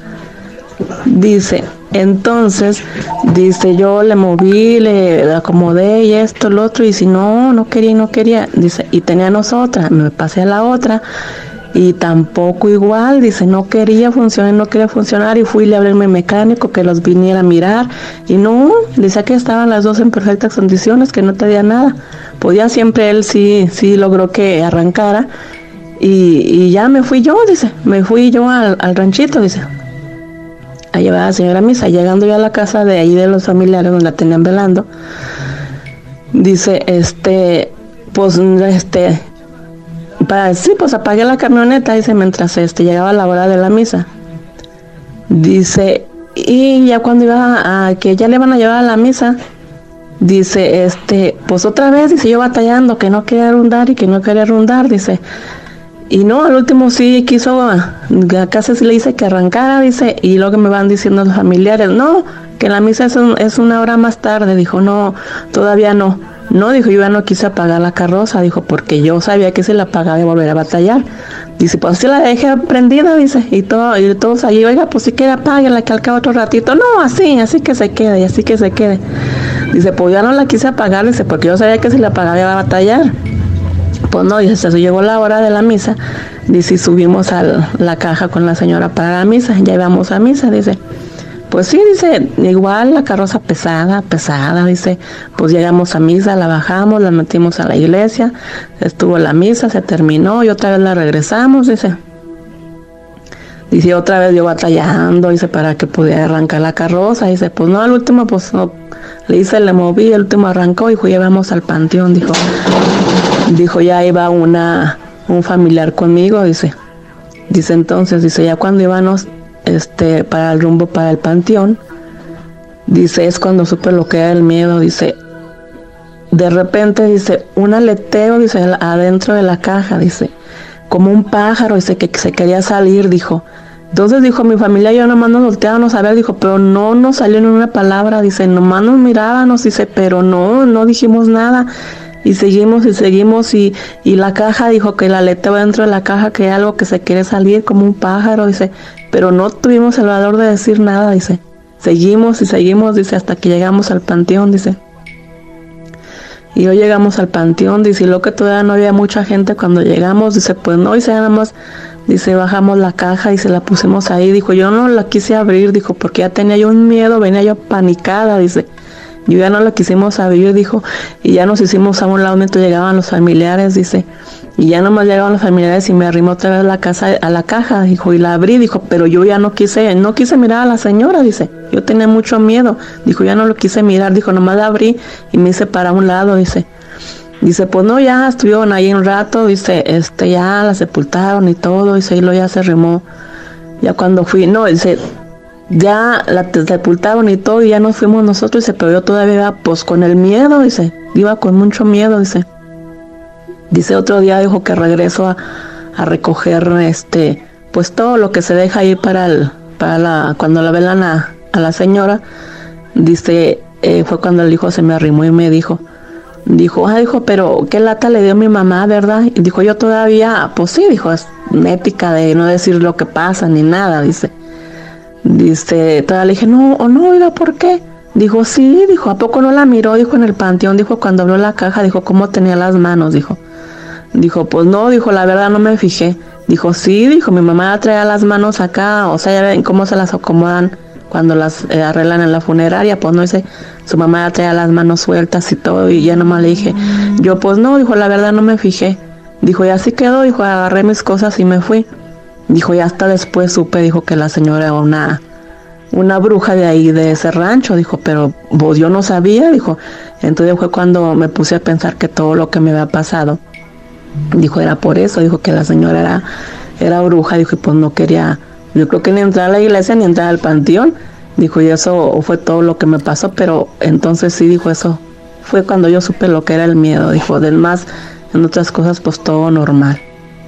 S17: Dice, entonces, dice, yo le moví, le acomodé y esto, lo otro, y si no, no quería y no quería, dice, y teníamos otra, me pasé a la otra, y tampoco igual, dice, no quería funcionar, no quería funcionar, y fui y le hablé al mecánico que los viniera a mirar, y no, dice que estaban las dos en perfectas condiciones, que no tenía nada. Pues ya siempre él sí, sí logró que arrancara, y, y ya me fui yo, dice, me fui yo al, al ranchito, dice, a llevar a la señora a misa. Llegando yo a la casa de ahí de los familiares donde la tenían velando, dice, este, pues, este, para, sí, pues apagué la camioneta, dice, mientras este, llegaba la hora de la misa. Dice, y ya cuando iba a, a que ya le van a llevar a la misa, dice, este, pues otra vez, dice, yo batallando, que no quería rondar y que no quería rondar, dice, y no, al último sí quiso, casi sí le dice que arrancara, dice, y luego me van diciendo los familiares, no, que la misa es, un, es una hora más tarde, dijo, no, todavía no, no, dijo, yo ya no quise apagar la carroza, dijo, porque yo sabía que si la apagaba iba a volver a batallar, dice, pues sí la dejé prendida, dice, y, todo, y todos allí, oiga, pues si quiere apáguela, que al cabo otro ratito, no, así, así que se quede, y así que se quede, dice, pues ya no la quise apagar, dice, porque yo sabía que si la apagaba iba a batallar. Pues no, dice, se llegó la hora de la misa, dice, y subimos a la caja con la señora para la misa, ya íbamos a misa, dice, pues sí, dice, igual la carroza pesada, pesada, dice, pues llegamos a misa, la bajamos, la metimos a la iglesia, estuvo la misa, se terminó, y otra vez la regresamos, dice, dice, otra vez yo batallando, dice, para que pudiera arrancar la carroza, dice, pues no, al último, pues no, le hice, le moví, el último arrancó, y dijo, llevamos al panteón, dijo, dijo, ya iba una, un familiar conmigo, dice, dice, entonces, dice, ya cuando íbamos, este, para el rumbo para el panteón, dice, es cuando supe lo que era el miedo, dice, de repente, dice, un aleteo, dice, adentro de la caja, dice, como un pájaro, dice, que se quería salir, dijo, entonces, dijo, mi familia y yo nomás nos volteábamos a ver, dijo, pero no nos salió ni una palabra, dice, nomás nos mirábamos, dice, pero no, no dijimos nada, y seguimos y seguimos, y, y la caja, dijo, que el aleteo dentro de la caja, que hay algo que se quiere salir como un pájaro, dice, pero no tuvimos el valor de decir nada, dice, seguimos y seguimos, dice, hasta que llegamos al panteón, dice, y hoy llegamos al panteón, dice, y lo que todavía no había mucha gente cuando llegamos, dice, pues no, dice, nada más, dice, bajamos la caja y se la pusimos ahí, dijo, yo no la quise abrir, dijo, porque ya tenía yo un miedo, venía yo panicada, dice, yo ya no la quisimos abrir, dijo, y ya nos hicimos a un lado mientras llegaban los familiares, dice, y ya nomás llegaban los familiares y me arrimó otra vez a la casa, a la caja, dijo, y la abrí, dijo, pero yo ya no quise, no quise mirar a la señora, dice, yo tenía mucho miedo, dijo, ya no lo quise mirar, dijo, nomás la abrí y me hice para un lado, dice, dice, pues no, ya estuvieron ahí un rato, dice, este, ya la sepultaron y todo, dice, y luego ya se arrimó, ya cuando fui, no, dice, ya la sepultaron y todo, y ya nos fuimos nosotros, dice, pero yo todavía iba, pues, con el miedo, dice, iba con mucho miedo, dice, dice, otro día dijo que regreso a, a recoger, este, pues, todo lo que se deja ahí para el, para la, cuando la velan a, a la señora, dice, eh, fue cuando el hijo se me arrimó y me dijo, dijo, ah, dijo, pero qué lata le dio mi mamá, ¿verdad? Y dijo, yo todavía, pues sí, dijo, es ética de no decir lo que pasa ni nada, dice, dice, todavía le dije, no, o no, oiga, ¿por qué? Dijo, sí, dijo, ¿a poco no la miró? Dijo, en el panteón, dijo, cuando abrió la caja, dijo, ¿cómo tenía las manos? Dijo, dijo, pues no, dijo, la verdad no me fijé. Dijo, sí, dijo, mi mamá traía las manos acá, o sea, ya ven cómo se las acomodan cuando las eh, arreglan en la funeraria, pues no, dice, su mamá ya traía las manos sueltas y todo, y ya nomás le dije, yo, pues no, dijo, la verdad no me fijé. Dijo, y así quedó, dijo, agarré mis cosas y me fui. Dijo, y hasta después supe, dijo, que la señora era una, una bruja de ahí, de ese rancho, dijo, pero pues yo no sabía, dijo. Entonces fue cuando me puse a pensar que todo lo que me había pasado, dijo, era por eso, dijo, que la señora era, era bruja, dijo, y pues no quería, yo creo que ni entrar a la iglesia ni entrar al panteón, dijo, y eso fue todo lo que me pasó, pero entonces sí, dijo, eso fue cuando yo supe lo que era el miedo, dijo, del más, en otras cosas, pues todo normal.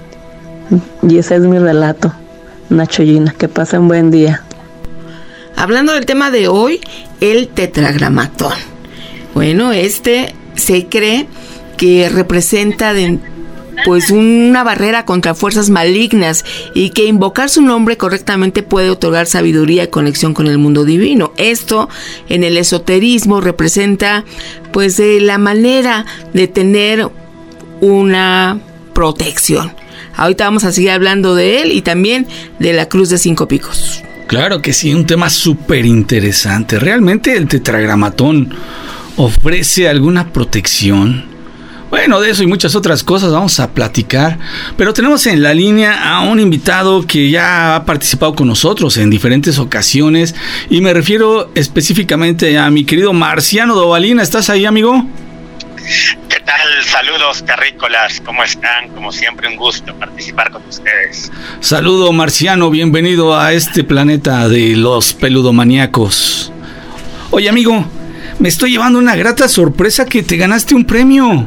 S17: Y ese es mi relato, Nacho Gina, que pasen buen día.
S8: Hablando del tema de hoy, el tetragramatón. Bueno, este se cree que representa de, pues una barrera contra fuerzas malignas y que invocar su nombre correctamente puede otorgar sabiduría y conexión con el mundo divino. Esto en el esoterismo representa pues eh, la manera de tener una protección. Ahorita vamos a seguir hablando de él y también de la Cruz de Cinco Picos.
S9: Claro que sí, un tema súper interesante. ¿Realmente el tetragramatón ofrece alguna protección? Bueno, de eso y muchas otras cosas vamos a platicar, pero tenemos en la línea a un invitado que ya ha participado con nosotros en diferentes ocasiones y me refiero específicamente a mi querido Marciano Dovalina. ¿Estás ahí, amigo?
S18: ¿Qué tal? Saludos, terrícolas. ¿Cómo están? Como siempre, un gusto participar con ustedes.
S9: Saludo, Marciano. Bienvenido a este planeta de los peludomaníacos. Oye, amigo, me estoy llevando una grata sorpresa que te ganaste un premio.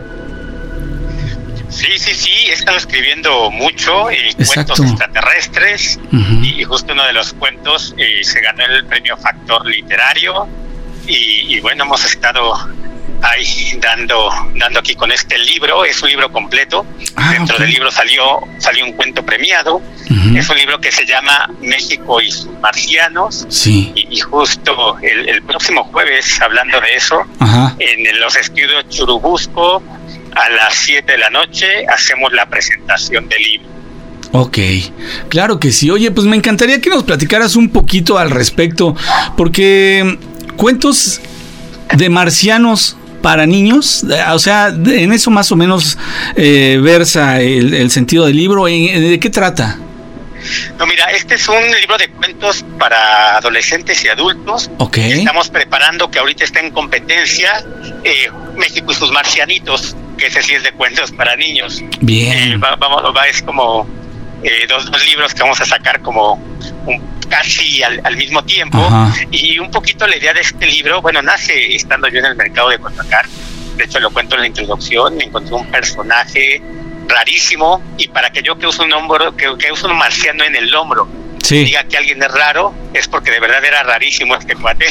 S18: Sí, sí, sí, he estado escribiendo mucho y cuentos extraterrestres. Uh-huh. Y justo uno de los cuentos eh, se ganó el premio Factor Literario y, y bueno, hemos estado ahí dando dando aquí con este libro. Es un libro completo. Ah, Dentro okay. del libro salió salió un cuento premiado. Uh-huh. Es un libro que se llama México y sus marcianos.
S9: Sí.
S18: Y, y justo el, el próximo jueves, hablando de eso, uh-huh. en los estudios Churubusco, a las siete de la noche hacemos la presentación del libro.
S9: Ok, claro que sí. Oye, pues me encantaría que nos platicaras un poquito al respecto, porque cuentos de marcianos para niños, o sea, en eso más o menos eh, versa el, el sentido del libro. ¿De qué trata?
S18: No, mira, este es un libro de cuentos para adolescentes y adultos.
S9: Ok.
S18: Estamos preparando, que ahorita está en competencia, eh, México y sus marcianitos, que ese sí es de cuentos para niños.
S9: Bien.
S18: Eh, va, vamos, va, es como eh, dos, dos libros que vamos a sacar como un, casi al, al mismo tiempo. Ajá. Y un poquito la idea de este libro, bueno, nace estando yo en el mercado de Coyoacán. De hecho, lo cuento en la introducción. Me encontré un personaje rarísimo, y para que yo que uso un hombro, que, que uso un marciano en el hombro,
S9: sí,
S18: diga que alguien es raro, es porque de verdad era rarísimo este cuate.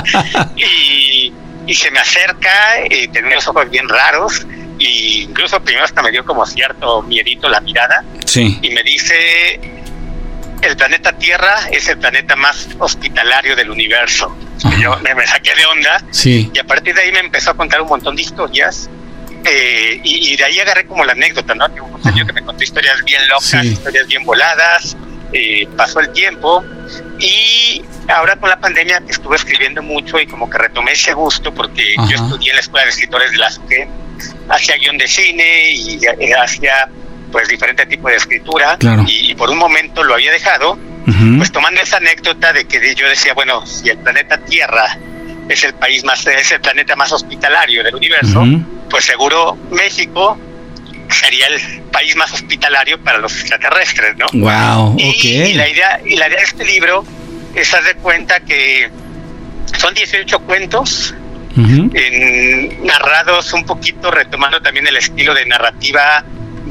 S18: y, y se me acerca, eh, tenía unos ojos bien raros, y incluso primero hasta me dio como cierto miedito la mirada.
S9: Sí.
S18: Y me dice: el planeta Tierra es el planeta más hospitalario del universo. Y yo me, me saqué de onda.
S9: Sí.
S18: Y a partir de ahí me empezó a contar un montón de historias. Eh, y, y de ahí agarré como la anécdota, ¿no? Que un señor que me contó historias bien locas, sí, historias bien voladas. Eh, pasó el tiempo y ahora con la pandemia estuve escribiendo mucho y como que retomé ese gusto, porque Ajá. yo estudié en la Escuela de Escritores de la S U G E, hacía guión de cine y eh, hacía pues diferente tipo de escritura.
S9: Claro.
S18: y, y por un momento lo había dejado. Uh-huh. Pues tomando esa anécdota de que yo decía, bueno, si el planeta Tierra es el país más, es el planeta más hospitalario del universo, uh-huh, pues seguro México sería el país más hospitalario para los extraterrestres, ¿no?
S9: Wow,
S18: y,
S9: okay.
S18: y la idea y la idea de este libro es haz de cuenta que son dieciocho cuentos, uh-huh, en, narrados un poquito retomando también el estilo de narrativa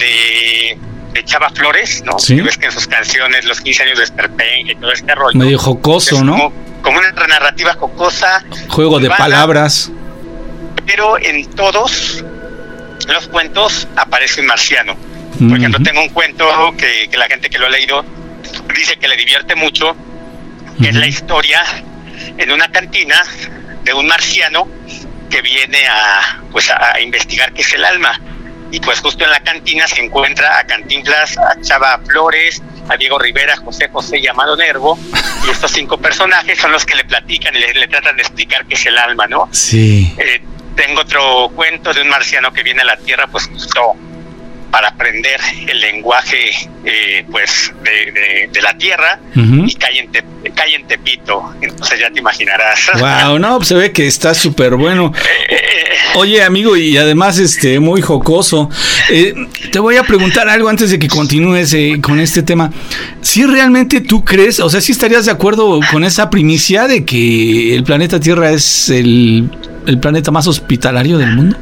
S18: de de Chava Flores, ¿no?
S9: Sí.
S18: Que ves que en sus canciones los quince años de Esperpenque y todo este rollo.
S9: Medio jocoso,
S18: es
S9: ¿no?
S18: Como, como una narrativa jocosa.
S9: Juego de urbana, palabras.
S18: Pero en todos los cuentos aparece un marciano. Por uh-huh. ejemplo, tengo un cuento que, que la gente que lo ha leído dice que le divierte mucho, que uh-huh. es la historia en una cantina de un marciano que viene a, pues, a investigar qué es el alma. Y pues justo en la cantina se encuentra a Cantinflas, a Chava Flores, a Diego Rivera, José José y Amado Nervo, y estos cinco personajes son los que le platican y le, le tratan de explicar qué es el alma, ¿no?
S9: Sí.
S18: Eh, tengo otro cuento de un marciano que viene a la Tierra, pues justo para aprender el lenguaje eh, pues de, de, de la Tierra, uh-huh, y cae en, te, cae en Tepito, entonces ya te imaginarás.
S9: Wow, no, pues se ve que está súper bueno. Oye, amigo, y además este muy jocoso. Eh, te voy a preguntar algo antes de que continúes eh, con este tema. ¿Si realmente tú crees, o sea, si estarías de acuerdo con esa primicia de que el planeta Tierra es el, el planeta más hospitalario del mundo?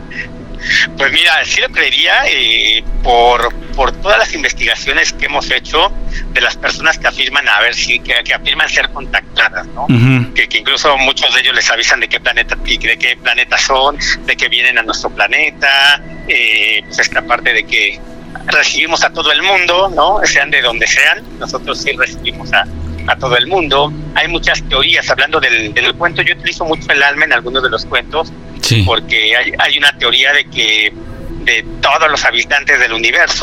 S18: Pues mira, sí lo creería eh, por por todas las investigaciones que hemos hecho de las personas que afirman a ver si que, que afirman ser contactadas, ¿no? Uh-huh. Que, que incluso muchos de ellos les avisan de qué planeta de qué planeta son, de que vienen a nuestro planeta, eh, pues esta parte de que recibimos a todo el mundo, ¿no? Sean de donde sean, nosotros sí recibimos a a todo el mundo. Hay muchas teorías hablando del, del cuento. Yo utilizo mucho el alma en algunos de los cuentos, sí, porque hay, hay una teoría de que de todos los habitantes del universo,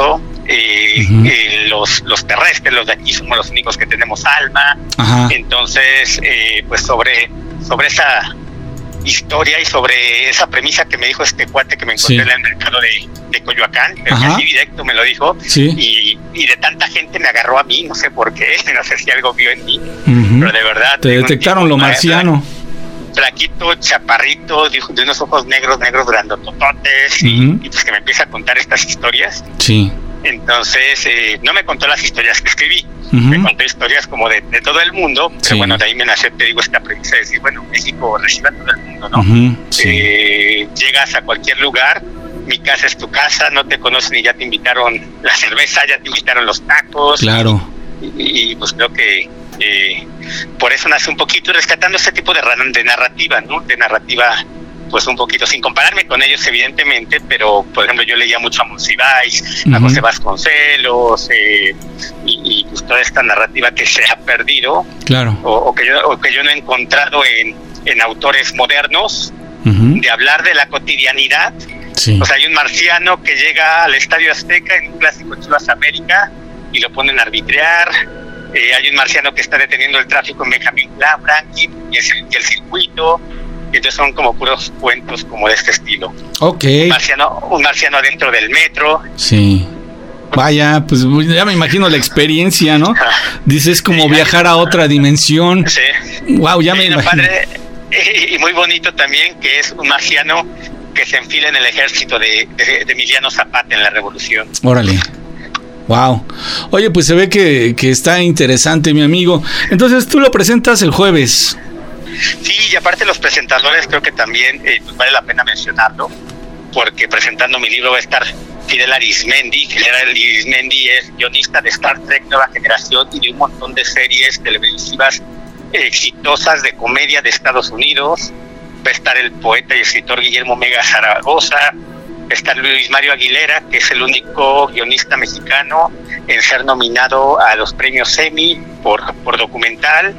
S18: eh, uh-huh. eh, los, los terrestres, los de aquí somos los únicos que tenemos alma. Ajá. Entonces, eh, pues sobre, sobre esa historia y sobre esa premisa que me dijo este cuate que me encontré sí. en el mercado de, de Coyoacán, pero que así directo me lo dijo, sí. y, y de tanta gente me agarró a mí, no sé por qué, no sé si algo vio en mí, uh-huh. pero de verdad.
S9: Te detectaron lo marciano.
S18: Flaquito, chaparrito, de unos ojos negros, negros grandotototes, uh-huh. y, y pues que me empieza a contar estas historias.
S9: Sí.
S18: Entonces, eh, no me contó las historias que escribí, uh-huh. me contó historias como de, de todo el mundo, pero sí. bueno, de ahí me nació, te digo, esta premisa de decir, bueno, México recibe a todo el mundo, ¿no? Uh-huh. Sí. Eh, llegas a cualquier lugar, mi casa es tu casa, no te conocen y ya te invitaron la cerveza, ya te invitaron los tacos.
S9: Claro.
S18: Y, y, y pues creo que eh, por eso nace un poquito rescatando este tipo de, de narrativa, ¿no? De narrativa, pues un poquito, sin compararme con ellos evidentemente, pero por ejemplo yo leía mucho a Monsiváis, uh-huh. a José Vasconcelos, eh, y, y pues toda esta narrativa que se ha perdido,
S9: claro,
S18: o, o, que, yo, o que yo no he encontrado en, en autores modernos, uh-huh. de hablar de la cotidianidad. Sí. O sea, hay un marciano que llega al Estadio Azteca en un clásico Chivas América y lo ponen a arbitrar. Eh, hay un marciano que está deteniendo el tráfico en Benjamin Franklin y, y el circuito. Y entonces son como puros cuentos como de este estilo.
S9: Ok.
S18: Un marciano, un marciano adentro del metro.
S9: Sí. Vaya, pues ya me imagino la experiencia, ¿no? Dices como sí, viajar hay, a otra dimensión.
S18: Sí.
S9: Wow, ya
S18: hay
S9: me imagino.
S18: Padre, y, y muy bonito también, que es un marciano que se enfila en el ejército de, de, de Emiliano Zapata en la Revolución.
S9: Órale. Wow. Oye, pues se ve que, que está interesante, mi amigo. Entonces tú lo presentas el jueves.
S18: Sí, y aparte los presentadores creo que también eh, pues vale la pena mencionarlo, porque presentando mi libro va a estar Fidel Arizmendi. Fidel Arizmendi es guionista de Star Trek Nueva Generación y de un montón de series televisivas exitosas de comedia de Estados Unidos. Va a estar el poeta y escritor Guillermo Mega Zaragoza, va a estar Luis Mario Aguilera, que es el único guionista mexicano en ser nominado a los premios Emmy por, por documental,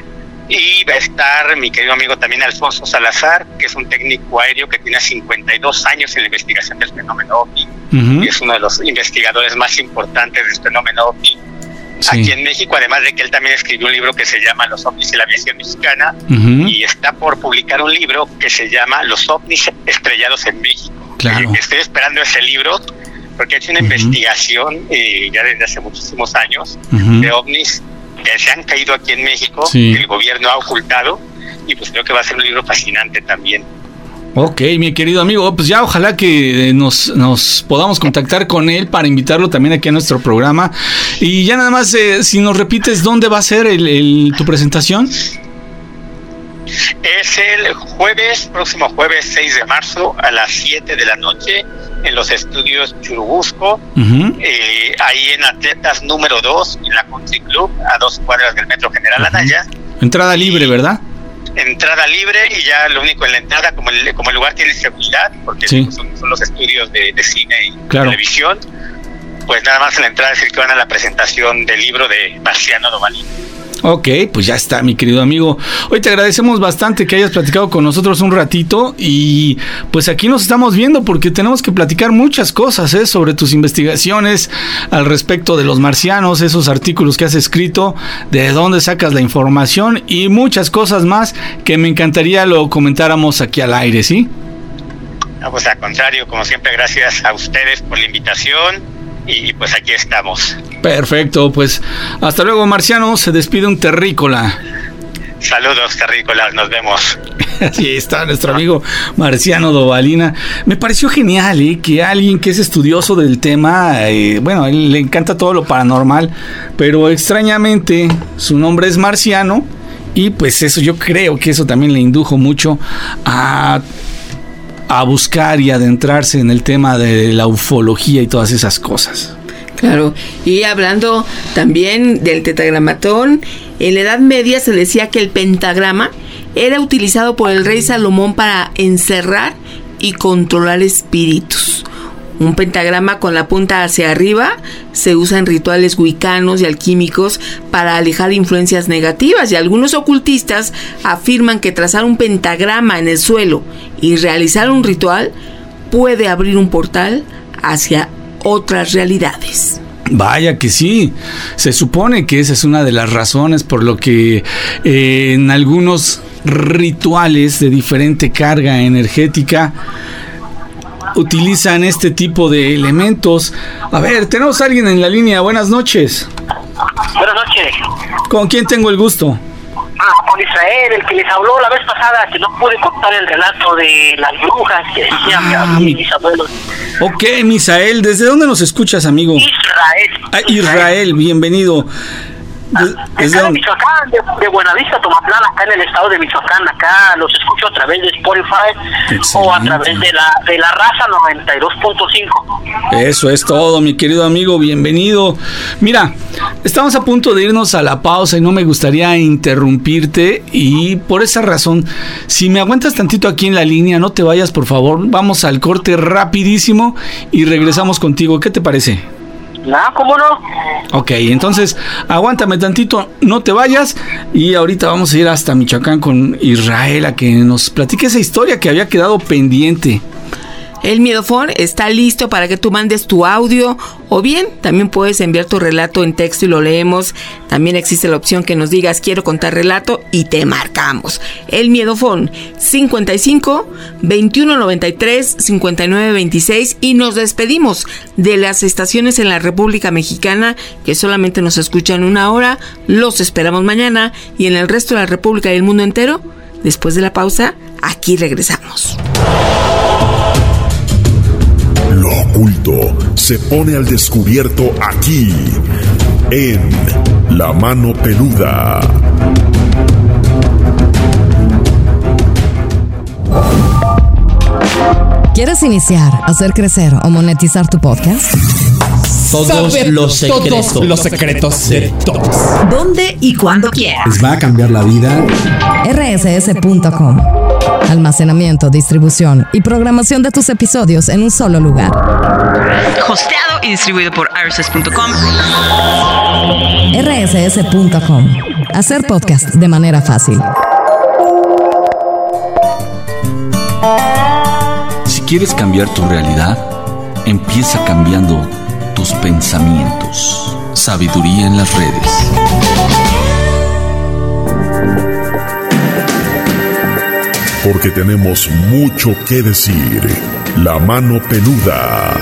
S18: y va a estar mi querido amigo también Alfonso Salazar, que es un técnico aéreo que tiene cincuenta y dos años en la investigación del fenómeno ovni, uh-huh. y es uno de los investigadores más importantes del fenómeno ovni. Sí. Aquí en México, además de que él también escribió un libro que se llama Los ovnis y la aviación mexicana, uh-huh. y está por publicar un libro que se llama Los ovnis estrellados en México.
S9: Claro.
S18: Estoy esperando ese libro porque ha hecho una uh-huh. investigación eh, ya desde hace muchísimos años uh-huh. de ovnis que se han caído aquí en México, sí. que el gobierno ha ocultado, y pues creo que va a ser un libro fascinante también.
S9: Ok, mi querido amigo, pues ya ojalá que nos, nos podamos contactar con él para invitarlo también aquí a nuestro programa. Y ya nada más, eh, si nos repites, ¿dónde va a ser el, el, tu presentación?
S18: Es el jueves, próximo jueves seis de marzo a las siete de la noche en los estudios Churubusco, uh-huh. eh, ahí en Atletas número dos, en la Country Club, a dos cuadras del Metro General uh-huh. Anaya.
S9: Entrada libre, ¿verdad?
S18: Entrada libre, y ya lo único en la entrada, como el, como el lugar tiene seguridad, porque sí. son, son los estudios de, de cine y claro. televisión, pues nada más en la entrada decir que van a la presentación del libro de Marciano Dovalina.
S9: Ok, pues ya está, mi querido amigo. Hoy te agradecemos bastante que hayas platicado con nosotros un ratito, y pues aquí nos estamos viendo porque tenemos que platicar muchas cosas, ¿eh? Sobre tus investigaciones al respecto de los marcianos, esos artículos que has escrito, de dónde sacas la información y muchas cosas más que me encantaría lo comentáramos aquí al aire, ¿sí?
S18: No, pues al contrario, como siempre, gracias a ustedes por la invitación. Y pues aquí estamos.
S9: Perfecto, pues hasta luego, Marciano. Se despide un terrícola.
S18: Saludos, terrícolas, nos vemos.
S9: Así está nuestro amigo Marciano Dovalina. Me pareció genial, ¿eh? Que alguien que es estudioso del tema, eh, bueno, a él le encanta todo lo paranormal, pero extrañamente su nombre es Marciano, y pues eso, yo creo que eso también le indujo mucho a... a buscar y adentrarse en el tema de la ufología y todas esas cosas.
S8: Claro, y hablando también del tetragramatón, en la Edad Media se decía que el pentagrama era utilizado por el rey Salomón para encerrar y controlar espíritus. Un pentagrama con la punta hacia arriba se usa en rituales wiccanos y alquímicos para alejar influencias negativas, y algunos ocultistas afirman que trazar un pentagrama en el suelo y realizar un ritual puede abrir un portal hacia otras realidades.
S9: Vaya que sí, se supone que esa es una de las razones por lo que eh, en algunos rituales de diferente carga energética utilizan este tipo de elementos. A ver, tenemos a alguien en la línea. Buenas noches.
S19: Buenas noches.
S9: ¿Con quién tengo el gusto?
S19: Ah, con Israel, el que les habló la vez pasada, que no pude contar el relato de las brujas que decían
S9: Ah,
S19: mi,
S9: mi-
S19: mis abuelos.
S9: Ok, Misael, ¿desde dónde nos escuchas, amigo?
S19: Israel.
S9: Ah, Israel, bienvenido. De- ¿Desde
S19: Acá de
S9: dónde?
S19: Michoacán, de, de Buenavista, Tomatlán, acá en el estado de Michoacán, acá los escucho a través de Spotify o a través de la de la raza noventa y dos punto cinco.
S9: Eso es todo, mi querido amigo, bienvenido. Mira, estamos a punto de irnos a la pausa y no me gustaría interrumpirte, y por esa razón, si me aguantas tantito aquí en la línea, no te vayas, por favor. Vamos al corte rapidísimo y regresamos contigo. ¿Qué te parece?
S19: Nada, ¿cómo no?
S9: Ok, entonces aguántame tantito, no te vayas, y ahorita vamos a ir hasta Michoacán con Israel a que nos platique esa historia que había quedado pendiente.
S8: El Miedofón está listo para que tú mandes tu audio, o bien también puedes enviar tu relato en texto y lo leemos. También existe la opción que nos digas quiero contar relato y te marcamos. El Miedofón cincuenta y cinco, veintiuno noventa y tres, cincuenta y nueve veintiséis, y nos despedimos de las estaciones en la República Mexicana que solamente nos escuchan una hora. Los esperamos mañana, y en el resto de la República y el mundo entero, después de la pausa, aquí regresamos.
S15: Lo oculto se pone al descubierto aquí, en La Mano Peluda.
S2: ¿Quieres iniciar, hacer crecer o monetizar tu podcast?
S16: Todos
S20: Sabe
S16: los secretos.
S20: todos los secretos de todos.
S2: ¿Dónde y cuándo quieras?
S16: Les va a cambiar la vida.
S2: R S S punto com. Almacenamiento, distribución y programación de tus episodios en un solo lugar.
S11: Hosteado y distribuido por R S S punto com.
S2: R S S punto com. Hacer podcast de manera fácil.
S13: Si quieres cambiar tu realidad, empieza cambiando tus pensamientos. Sabiduría en las redes.
S15: Porque tenemos mucho que decir. La Mano Peluda.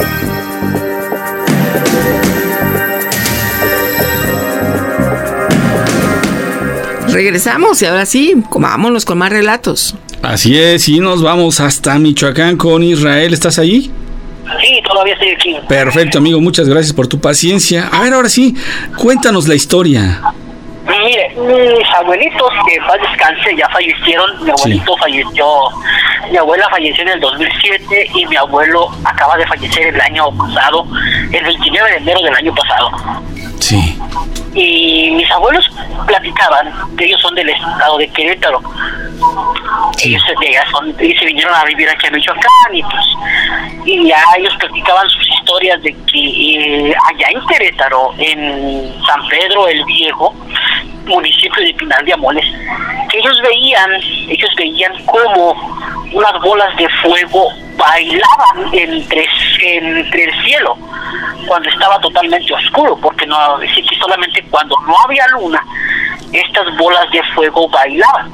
S8: Regresamos y ahora sí, vámonos con más relatos.
S9: Así es, y nos vamos hasta Michoacán con Israel. ¿Estás ahí?
S19: Sí, todavía estoy aquí.
S9: Perfecto, amigo, muchas gracias por tu paciencia. A ver, ahora sí, cuéntanos la historia.
S19: Mire, mis abuelitos, que en paz descanse, ya fallecieron. Mi abuelito sí. falleció, mi abuela falleció en el dos mil siete y mi abuelo acaba de fallecer el año pasado, el veintinueve de enero del año pasado.
S9: Sí.
S19: Y mis abuelos platicaban, que ellos son del estado de Querétaro. Sí. Ellos de allá son, y se vinieron a vivir aquí a Michoacán, y pues, y ya ellos platicaban sus historias de que eh, allá en Querétaro, en San Pedro el Viejo, municipio de Pinal de Amoles, que ellos veían, ellos veían cómo unas bolas de fuego bailaban entre, entre el cielo cuando estaba totalmente oscuro, porque no, es que solamente cuando no había luna, estas bolas de fuego bailaban.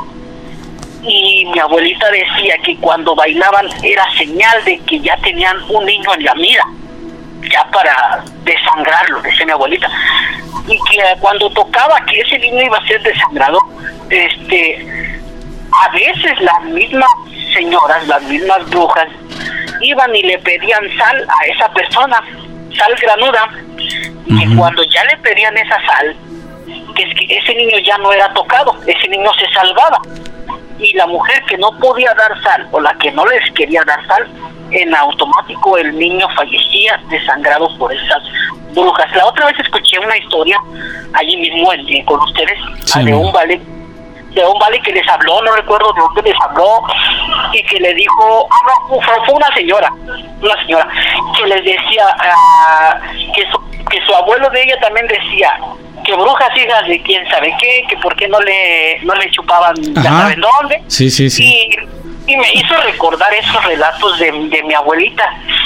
S19: Y mi abuelita decía que cuando bailaban era señal de que ya tenían un niño en la mira, ya para desangrarlo, decía mi abuelita. Y que cuando tocaba que ese niño iba a ser desangrado, este, a veces las mismas señoras, las mismas brujas, iban y le pedían sal a esa persona, sal granuda, y que cuando ya le pedían esa sal, que es que ese niño ya no era tocado, ese niño se salvaba. Y la mujer que no podía dar sal, o la que no les quería dar sal, en automático el niño fallecía desangrado por esas brujas. La otra vez escuché una historia allí mismo en, en, con ustedes, sí, de un vale de un vale que les habló, no recuerdo de dónde les habló, y que le dijo, ah, no, fue, fue una señora, una señora, que les decía uh, que, su, que su abuelo de ella también decía que brujas hijas de quién sabe qué, que por qué no le no le chupaban ya saben dónde.
S9: Sí, sí, sí.
S19: Y, y me hizo recordar esos relatos de, de mi abuelita.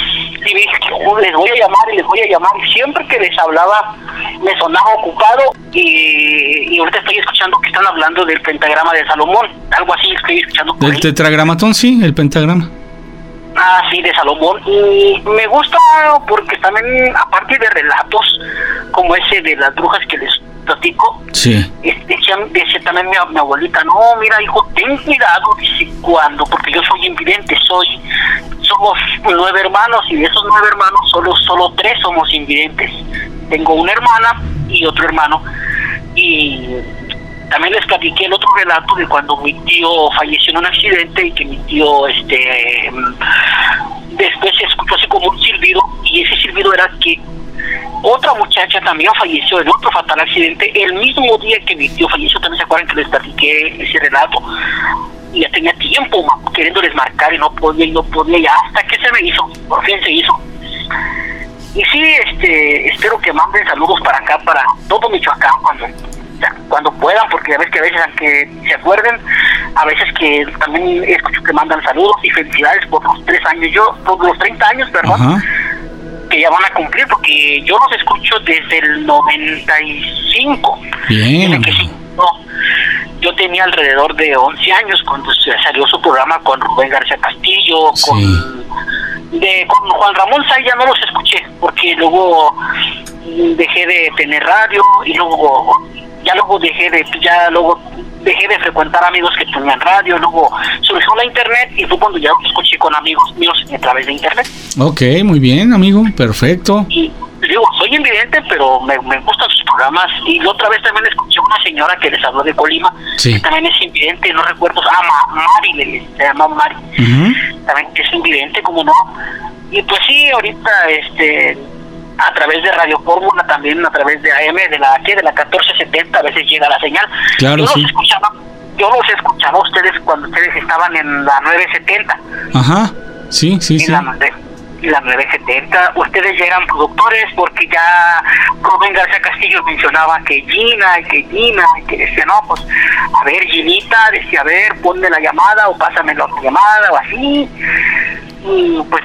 S19: y dije, oh, les voy a llamar y les voy a llamar. Y siempre que les hablaba me sonaba ocupado y, y ahorita estoy escuchando que están hablando del pentagrama de Salomón, algo así estoy escuchando.
S9: Del ahí. Tetragramatón, sí, el pentagrama.
S19: Ah, sí, de Salomón. Y me gusta porque también, aparte de relatos como ese de las brujas que les platico,
S9: sí.
S19: Decía, decía también mi, mi abuelita, no, mira hijo, ten cuidado, dice, cuando, porque yo soy invidente, soy, somos nueve hermanos y de esos nueve hermanos solo, solo tres somos invidentes. Tengo una hermana y otro hermano, y también les platiqué el otro relato de cuando mi tío falleció en un accidente y que mi tío, este, después se escuchó así como un silbido, y ese silbido era que otra muchacha también falleció en otro fatal accidente el mismo día que mi tío falleció. También se acuerdan que les platiqué ese relato, y ya tenía tiempo queriéndoles marcar y no podía y no podía, y hasta que se me hizo, por fin se hizo. Y sí, este, espero que manden saludos para acá, para todo Michoacán, cuando cuando puedan, porque a veces que a veces aunque se acuerden, a veces que también escucho que mandan saludos y felicidades por los tres años, yo, por los treinta años, perdón, ajá, que ya van a cumplir, porque yo los escucho desde el noventa y cinco.
S9: Bien.
S19: Que sí, no, yo tenía alrededor de once años cuando salió su programa con Rubén García Castillo, sí, con, de, con Juan Ramón Say. Ya no los escuché, porque luego dejé de tener radio y luego ya luego dejé de ya luego dejé de frecuentar amigos que tenían radio. Luego surgió la internet y fue cuando ya lo escuché con amigos míos a través de internet.
S9: Ok, muy bien, amigo, perfecto.
S19: Y digo, soy invidente, pero me, me gustan sus programas. Y la otra vez también escuché a una señora que les habló de Colima, sí, que también es invidente, no recuerdo, ah, Mari, le, se llama Mari, uh-huh, también es invidente, como no. Y pues sí, ahorita este a través de Radio Fórmula, también a través de A M, de la ¿qué? de la catorce setenta, a veces llega la señal.
S9: Claro,
S19: yo
S9: sí.
S19: los escuchaba, yo los escuchaba a ustedes cuando ustedes estaban en la nueve setenta.
S9: Ajá, sí, sí,
S19: y
S9: sí.
S19: La, la nueve setenta, ustedes ya eran productores, porque ya Rubén García Castillo mencionaba que Gina, y que Gina, y que decía, no, pues, a ver, Ginita, decía, a ver, ponme la llamada, o pásame la llamada, o así. Y pues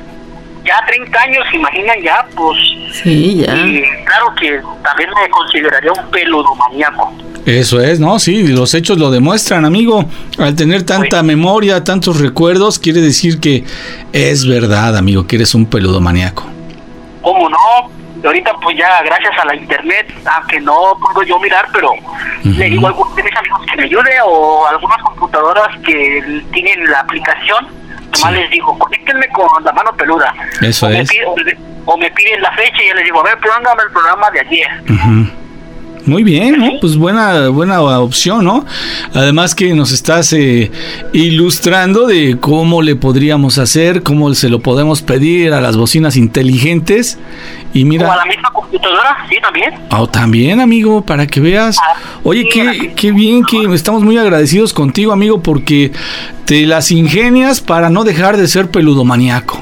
S19: ya treinta años, ¿se imaginan ya? Pues
S8: sí, ya.
S19: Y claro que también me consideraría un peludomaníaco.
S9: Eso es, ¿no? Sí, los hechos lo demuestran, amigo. Al tener tanta sí. memoria, tantos recuerdos, quiere decir que es verdad, amigo, que eres un peludomaníaco.
S19: ¿Cómo no? Y ahorita pues ya gracias a la internet, aunque no puedo yo mirar, pero uh-huh, le digo a algunos de mis amigos que me ayude, o algunas computadoras que tienen la aplicación, nomás sí. les digo, conéctenme con la mano peluda.
S9: Eso
S19: o
S9: es.
S19: Me piden, o, me, o me piden la fecha y yo les digo, a ver, póngame el programa de ayer.
S9: Uh-huh. Muy bien, ¿no? Pues buena buena opción, ¿no? Además que nos estás eh, ilustrando de cómo le podríamos hacer, cómo se lo podemos pedir a las bocinas inteligentes. Y mira,
S19: o a la misma computadora, sí, también.
S9: Oh, también, amigo, para que veas. Oye, sí, qué, qué bien, que estamos muy agradecidos contigo, amigo, porque te las ingenias para no dejar de ser peludomaníaco.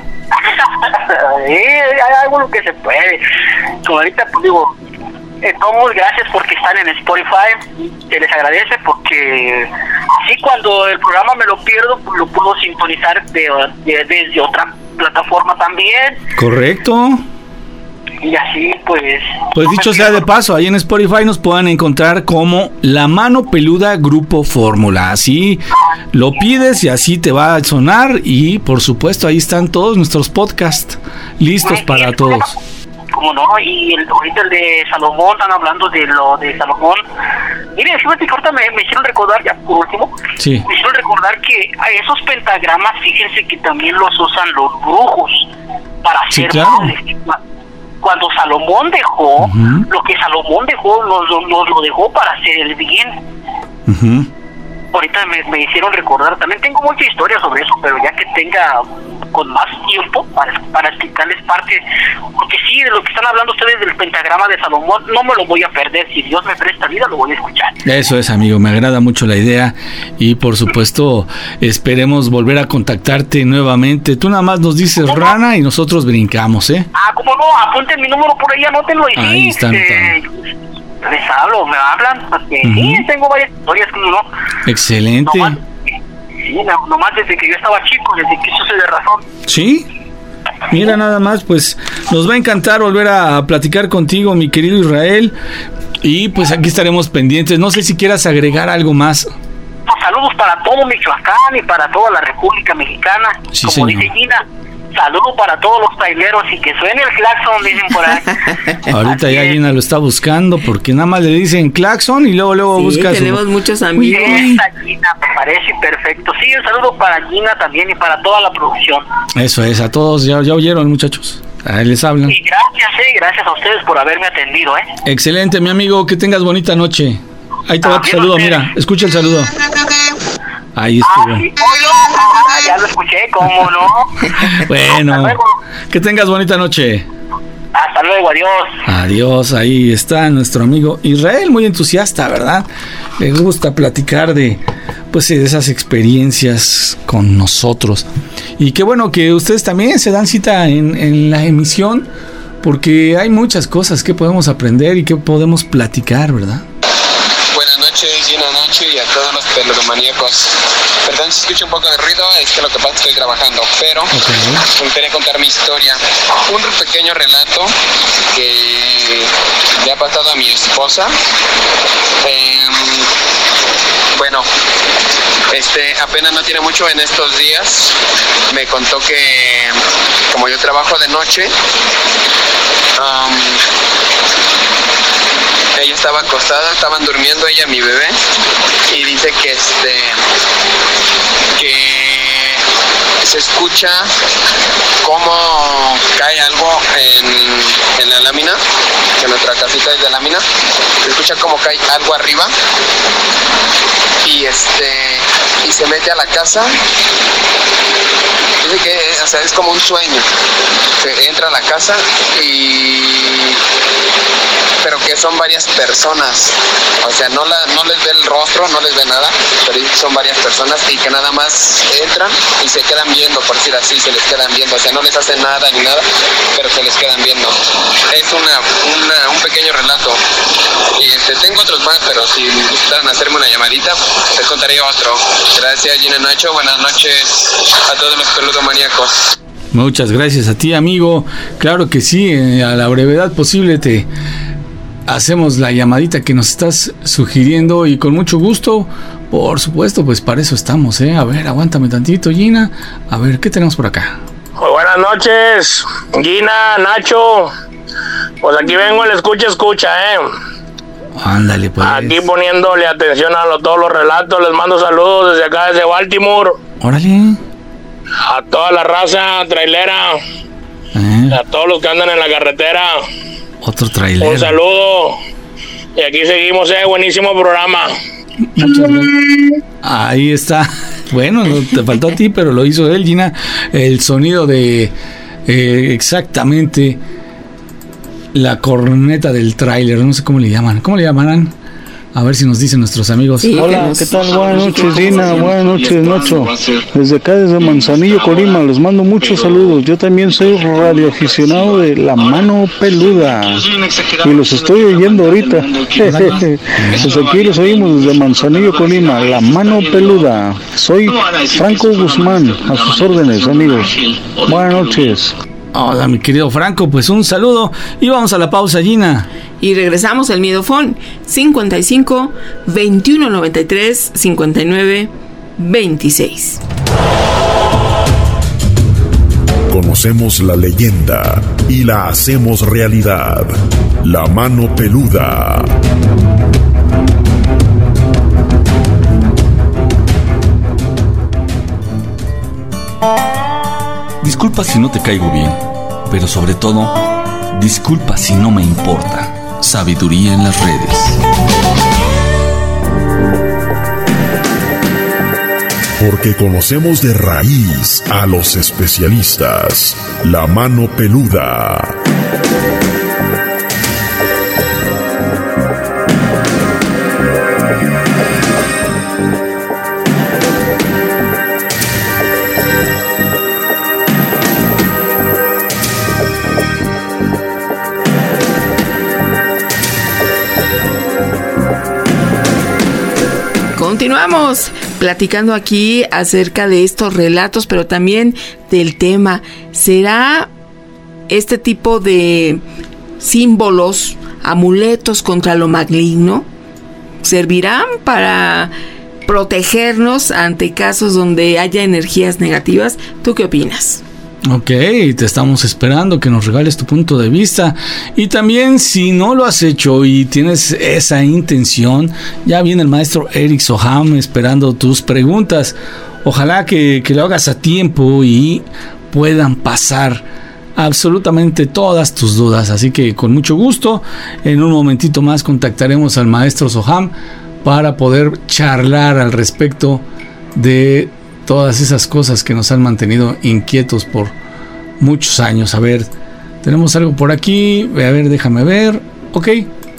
S19: Sí, hay algo que se puede. Como ahorita, pues digo, Eh, todos gracias porque están en Spotify, se les agradece, porque así cuando el programa me lo pierdo, pues lo puedo sintonizar de, de, desde otra plataforma también.
S9: Correcto.
S19: Y así pues...
S9: Pues no dicho sea de paso, ahí en Spotify nos puedan encontrar como La Mano Peluda Grupo Fórmula. Así lo pides y así te va a sonar, y por supuesto ahí están todos nuestros podcasts listos para todos.
S19: Como no, y el, ahorita el de Salomón, están hablando de lo de Salomón. Mire, fíjate que ahorita me, me hicieron recordar, ya por último,
S9: sí.
S19: me hicieron recordar que a esos pentagramas, fíjense que también los usan los brujos para
S9: sí,
S19: hacer
S9: claro.
S19: males. Cuando Salomón dejó, uh-huh, lo que Salomón dejó, nos, nos lo dejó para hacer el bien.
S9: Uh-huh.
S19: Ahorita me, me hicieron recordar, también tengo mucha historia sobre eso, pero ya que tenga con más tiempo para, para explicarles parte, porque sí, de lo que están hablando ustedes del pentagrama de Salomón, no me lo voy a perder, si Dios me presta vida lo voy a escuchar.
S9: Eso es, amigo, me agrada mucho la idea, y por supuesto esperemos volver a contactarte nuevamente. Tú nada más nos dices Rana y nosotros brincamos, ¿eh?
S19: Ah, ¿cómo no? Apunten mi número por ahí, anótenlo y
S9: ahí
S19: sí,
S9: está,
S19: este, les hablo, me hablan, porque uh-huh, sí, tengo varias historias, como no.
S9: Excelente.
S19: Nomás, sí, nomás desde que yo estaba chico, desde que eso se de razón.
S9: ¿Sí? Mira, nada más, pues nos va a encantar volver a platicar contigo, mi querido Israel. Y pues aquí estaremos pendientes. No sé si quieras agregar algo más.
S19: Saludos para todo Michoacán y para toda la República Mexicana.
S9: Sí,
S19: Como
S9: señor.
S19: dice Gina, saludos para todos los traileros y que suene el claxon, dicen por ahí.
S9: Ahorita ya Gina lo está buscando porque nada más le dicen claxon y luego luego
S8: Sí,
S9: busca
S8: tenemos
S9: su...
S8: muchos amigos.
S19: Esa Gina me parece perfecto. Sí, un saludo para Gina también y para toda la producción.
S9: Eso es, a todos, ya, ya oyeron, muchachos. Ahí les hablan.
S19: Y gracias, eh, gracias a ustedes por haberme atendido, ¿eh?
S9: Excelente, mi amigo, que tengas bonita noche. Ahí te va tu saludo, mira, escucha el saludo. Ahí estuvo.
S19: Ah, sí, oilo. Ah, ya lo escuché, ¿cómo no?
S9: Bueno,
S19: Hasta luego.
S9: que tengas bonita noche.
S19: Hasta luego, adiós.
S9: Adiós, ahí está nuestro amigo Israel, muy entusiasta, ¿verdad? Le gusta platicar de, pues, de esas experiencias con nosotros. Y qué bueno que ustedes también se dan cita en, en la emisión, porque hay muchas cosas que podemos aprender y que podemos platicar, ¿verdad?
S21: Buenas noches, Gina, Nacho y a todos los peludomaníacos. Perdón si escucho un poco de ruido, es que lo que pasa es que estoy trabajando, pero me gustaría contar mi historia. Un pequeño relato que le ha pasado a mi esposa. Eh, bueno, este apenas no tiene mucho en estos días. Me contó que como yo trabajo de noche, um, ella estaba acostada, estaban durmiendo ella y mi bebé, y dice que este que se escucha cómo cae algo en, en la lámina, que nuestra casita es de lámina, se escucha cómo cae algo arriba y este y se mete a la casa. Dice que, o sea, es como un sueño. Se entra a la casa y pero que son varias personas, o sea, no la, no les ve el rostro, no les ve nada, pero son varias personas y que nada más entran y se quedan viendo, por decir así, se les quedan viendo, o sea, no les hacen nada ni nada, pero se les quedan viendo. Es una, una un pequeño relato. Y este, tengo otros más, pero si gustan hacerme una llamadita, les contaré otro. Gracias, Gina, Nacho, buenas noches a todos los peludomaníacos.
S9: Muchas gracias a ti, amigo. Claro que sí, eh, a la brevedad posible te hacemos la llamadita que nos estás sugiriendo y con mucho gusto, por supuesto, pues para eso estamos, ¿eh? A ver, aguántame tantito, Gina. A ver, ¿qué tenemos por acá?
S22: Muy buenas noches, Gina, Nacho. Pues aquí vengo el escucha, escucha, ¿eh?
S9: Ándale, pues.
S22: Aquí poniéndole atención a lo, todos los relatos. Les mando saludos desde acá, desde Baltimore.
S9: Órale.
S22: A toda la raza trailera.
S9: ¿Eh?
S22: A todos los que andan en la carretera.
S9: Otro trailer.
S22: Un saludo. Y aquí seguimos, eh, buenísimo programa.
S9: Muchas gracias. Ahí está. Bueno, no te faltó a ti, pero lo hizo él, Gina. El sonido de eh, exactamente la corneta del tráiler. No sé cómo le llaman. ¿Cómo le llamarán? A ver si nos dicen nuestros amigos.
S14: Sí, hola, ¿qué tal? Buenas noches, Gina. Buenas noches, Nacho. Desde acá, desde Manzanillo, Colima, les mando muchos saludos. Yo también soy radioaficionado de La Mano Peluda y los estoy oyendo ahorita. Pues aquí los oímos desde Manzanillo, Colima, La Mano Peluda. Soy Franco Guzmán, a sus órdenes, amigos. Buenas noches.
S9: Hola, mi querido Franco, pues un saludo y vamos a la pausa, Gina.
S8: Y regresamos al Miedofón cincuenta y cinco, veintiuno noventa y tres, cincuenta y nueve, veintiséis.
S15: Conocemos la leyenda y la hacemos realidad. La Mano Peluda.
S13: Disculpa si no te caigo bien, pero sobre todo, disculpa si no me importa. Sabiduría en las redes.
S15: Porque conocemos de raíz a los especialistas. La Mano Peluda.
S8: Continuamos. platicando aquí acerca de estos relatos, pero también del tema. ¿Será este tipo de símbolos, amuletos contra lo maligno, servirán para protegernos ante casos donde haya energías negativas? ¿Tú qué opinas?
S9: Ok, te estamos esperando que nos regales tu punto de vista. Y también, si no lo has hecho y tienes esa intención, ya viene el maestro Eric Soham esperando tus preguntas. Ojalá que, que lo hagas a tiempo y puedan pasar absolutamente todas tus dudas. Así que con mucho gusto, en un momentito más contactaremos al maestro Soham para poder charlar al respecto de todas esas cosas que nos han mantenido inquietos por muchos años. A ver, tenemos algo por aquí. A ver, déjame ver. Ok.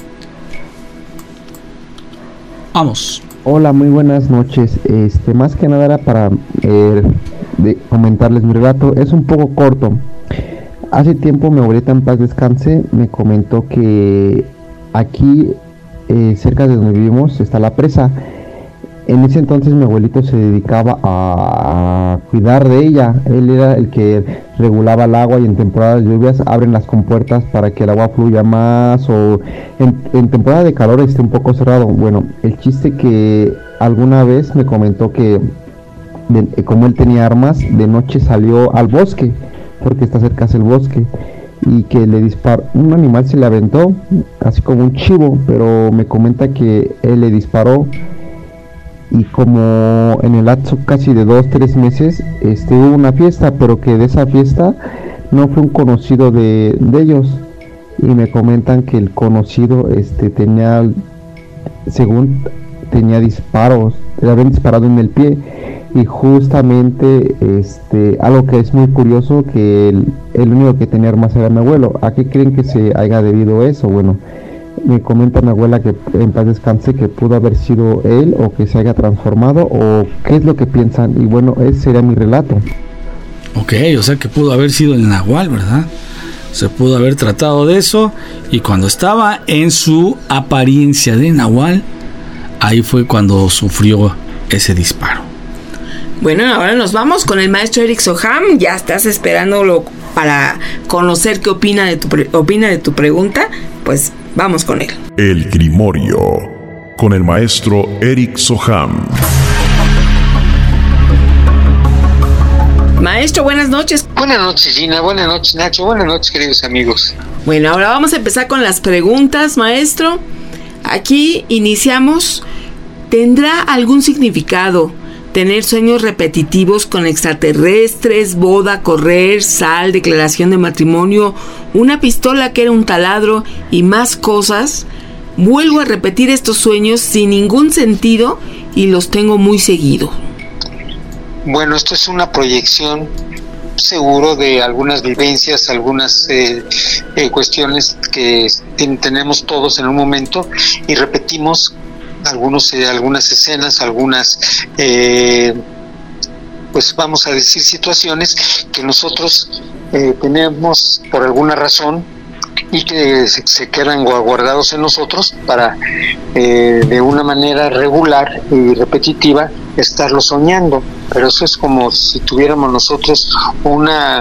S9: Vamos.
S1: Hola, muy buenas noches. Este, más que nada era para eh, de comentarles mi relato. Es un poco corto. Hace tiempo mi abuelita, en paz descanse, me comentó que aquí eh, cerca de donde vivimos está la presa. En ese entonces mi abuelito se dedicaba a, a cuidar de ella. Él era el que regulaba el agua y en temporadas de lluvias abren las compuertas para que el agua fluya más, o en, en temporada de calor esté un poco cerrado. Bueno, el chiste que alguna vez me comentó que de, como él tenía armas, de noche salió al bosque, porque está cerca del bosque, y que le disparó, un animal se le aventó, así como un chivo, pero me comenta que él le disparó. Y como en el lapso casi de dos, tres meses, este, hubo una fiesta, pero que de esa fiesta no fue un conocido de, de ellos. Y me comentan que el conocido este, tenía, según tenía disparos, le habían disparado en el pie. Y justamente, este, algo que es muy curioso, que el, el único que tenía armas era mi abuelo. ¿A qué creen que se haya debido eso? Bueno, me comenta mi abuela que en paz descanse que pudo haber sido él, o que se haya transformado, o qué es lo que piensan. Y bueno, ese sería mi relato.
S9: Ok, o sea que pudo haber sido el Nahual, ¿verdad? Se pudo haber tratado de eso, y cuando estaba en su apariencia de Nahual, ahí fue cuando sufrió ese disparo.
S8: Bueno, ahora nos vamos con el maestro Eric Soham. Ya estás esperándolo para conocer qué opina de tu, pre- opina de tu pregunta. Pues vamos con él.
S15: El Grimorio, con el maestro Eric Soham.
S8: Maestro, buenas noches.
S5: Buenas noches, Gina. Buenas noches, Nacho. Buenas noches, queridos amigos.
S8: Bueno, ahora vamos a empezar con las preguntas, maestro. Aquí iniciamos. ¿Tendrá algún significado tener sueños repetitivos con extraterrestres, boda, correr, sal, declaración de matrimonio, una pistola que era un taladro y más cosas? Vuelvo a repetir estos sueños sin ningún sentido y los tengo muy seguido.
S5: Bueno, esto es una proyección seguro de algunas vivencias, algunas eh, eh, cuestiones que ten, tenemos todos en un momento y repetimos algunos eh, algunas escenas, algunas eh, pues vamos a decir situaciones que nosotros eh, tenemos por alguna razón y que se, se quedan guardados en nosotros para eh, de una manera regular y repetitiva estarlo soñando. Pero eso es como si tuviéramos nosotros una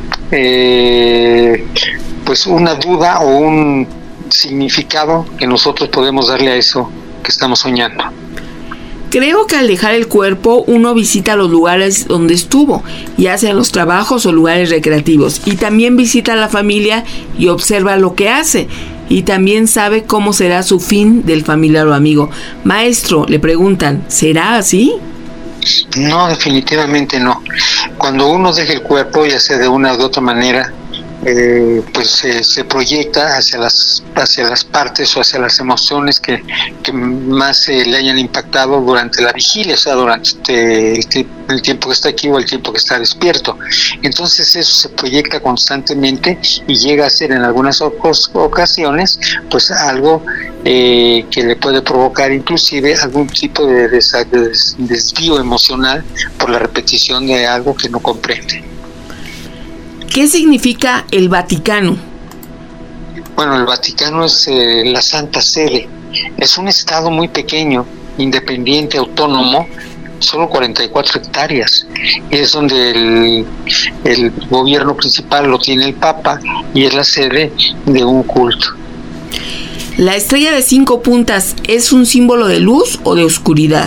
S5: eh, pues una duda o un significado que nosotros podemos darle a eso que estamos soñando.
S8: Creo que al dejar el cuerpo uno visita los lugares donde estuvo, ya sean los trabajos o lugares recreativos, y también visita a la familia y observa lo que hace, y también sabe cómo será su fin del familiar o amigo. Maestro, le preguntan, ¿será así?
S5: No, definitivamente no. Cuando uno deja el cuerpo, ya sea de una u de otra manera, Eh, pues eh, se proyecta hacia las hacia las partes o hacia las emociones que, que más eh, le hayan impactado durante la vigilia, o sea, durante este, este, el tiempo que está aquí o el tiempo que está despierto. Entonces eso se proyecta constantemente y llega a ser en algunas ocasiones pues algo eh, que le puede provocar inclusive algún tipo de, de, de desvío emocional por la repetición de algo que no comprende.
S8: ¿Qué significa el Vaticano?
S5: Bueno, el Vaticano es eh, la Santa Sede. Es un estado muy pequeño, independiente, autónomo, solo cuarenta y cuatro hectáreas, y es donde el, el gobierno principal lo tiene el Papa y es la sede de un culto.
S8: ¿La estrella de cinco puntas es un símbolo de luz o de oscuridad?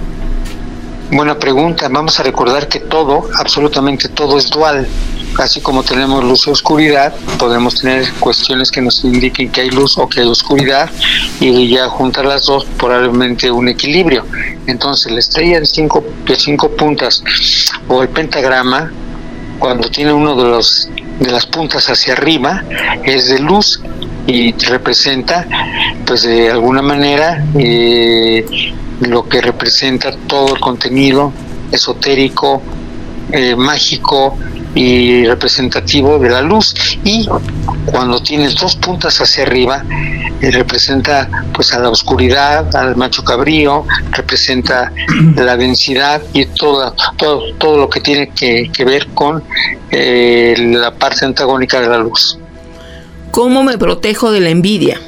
S5: Buena pregunta. Vamos a recordar que todo, absolutamente todo, es dual. Así como tenemos luz y oscuridad, podemos tener cuestiones que nos indiquen que hay luz o que hay oscuridad, y ya juntar las dos, probablemente un equilibrio. Entonces, la estrella de cinco, de cinco puntas o el pentagrama, cuando tiene uno de los de las puntas hacia arriba, es de luz y representa, pues de alguna manera, eh, lo que representa todo el contenido esotérico, eh, mágico y representativo de la luz. Y cuando tienes dos puntas hacia arriba, eh, representa pues a la oscuridad, al macho cabrío, representa la densidad y toda, todo, todo lo que tiene que, que ver con eh, la parte antagónica de la luz.
S8: ¿Cómo me protejo de la envidia?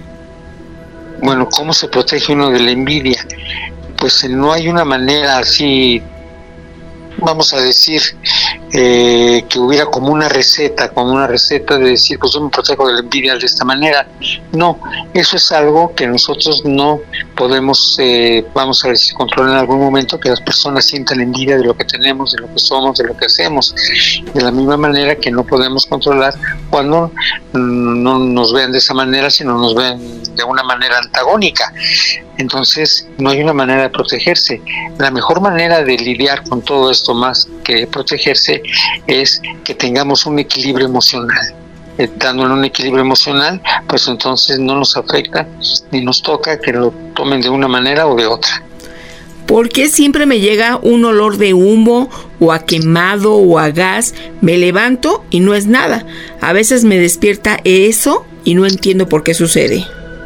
S5: Bueno, ¿cómo se protege uno de la envidia? Pues no hay una manera así, vamos a decir, eh, que hubiera como una receta, como una receta de decir, pues yo me protejo de la envidia de esta manera. No, eso es algo que nosotros no podemos, eh, vamos a decir, controlar en algún momento, que las personas sientan envidia de lo que tenemos, de lo que somos, de lo que hacemos. De la misma manera que no podemos controlar cuando no nos vean de esa manera, sino nos ven de una manera antagónica. Entonces, no hay una manera de protegerse. La mejor manera de lidiar con todo esto, más que protegerse, es que tengamos un equilibrio emocional. Estando en un equilibrio emocional, pues entonces no nos afecta ni nos toca que lo tomen de una manera o de otra.
S8: ¿Por qué siempre me llega un olor de humo o a quemado o a gas? Me levanto y no es nada. A veces me despierta eso y no entiendo por qué sucede.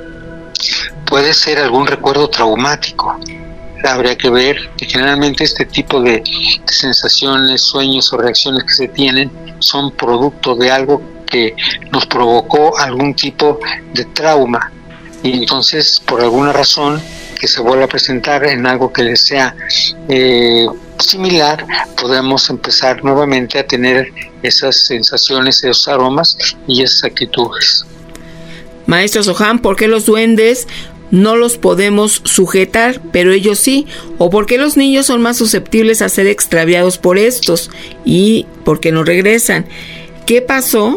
S5: Puede ser algún recuerdo traumático. Habría que ver que generalmente este tipo de, de sensaciones, sueños o reacciones que se tienen son producto de algo que nos provocó algún tipo de trauma, y entonces por alguna razón que se vuelva a presentar en algo que le sea eh, similar, podemos empezar nuevamente a tener esas sensaciones, esos aromas y esas actitudes.
S8: Maestro Soham, ¿por qué los duendes no los podemos sujetar, pero ellos sí? ¿O por qué los niños son más susceptibles a ser extraviados por estos? ¿Y por qué no regresan? ¿Qué pasó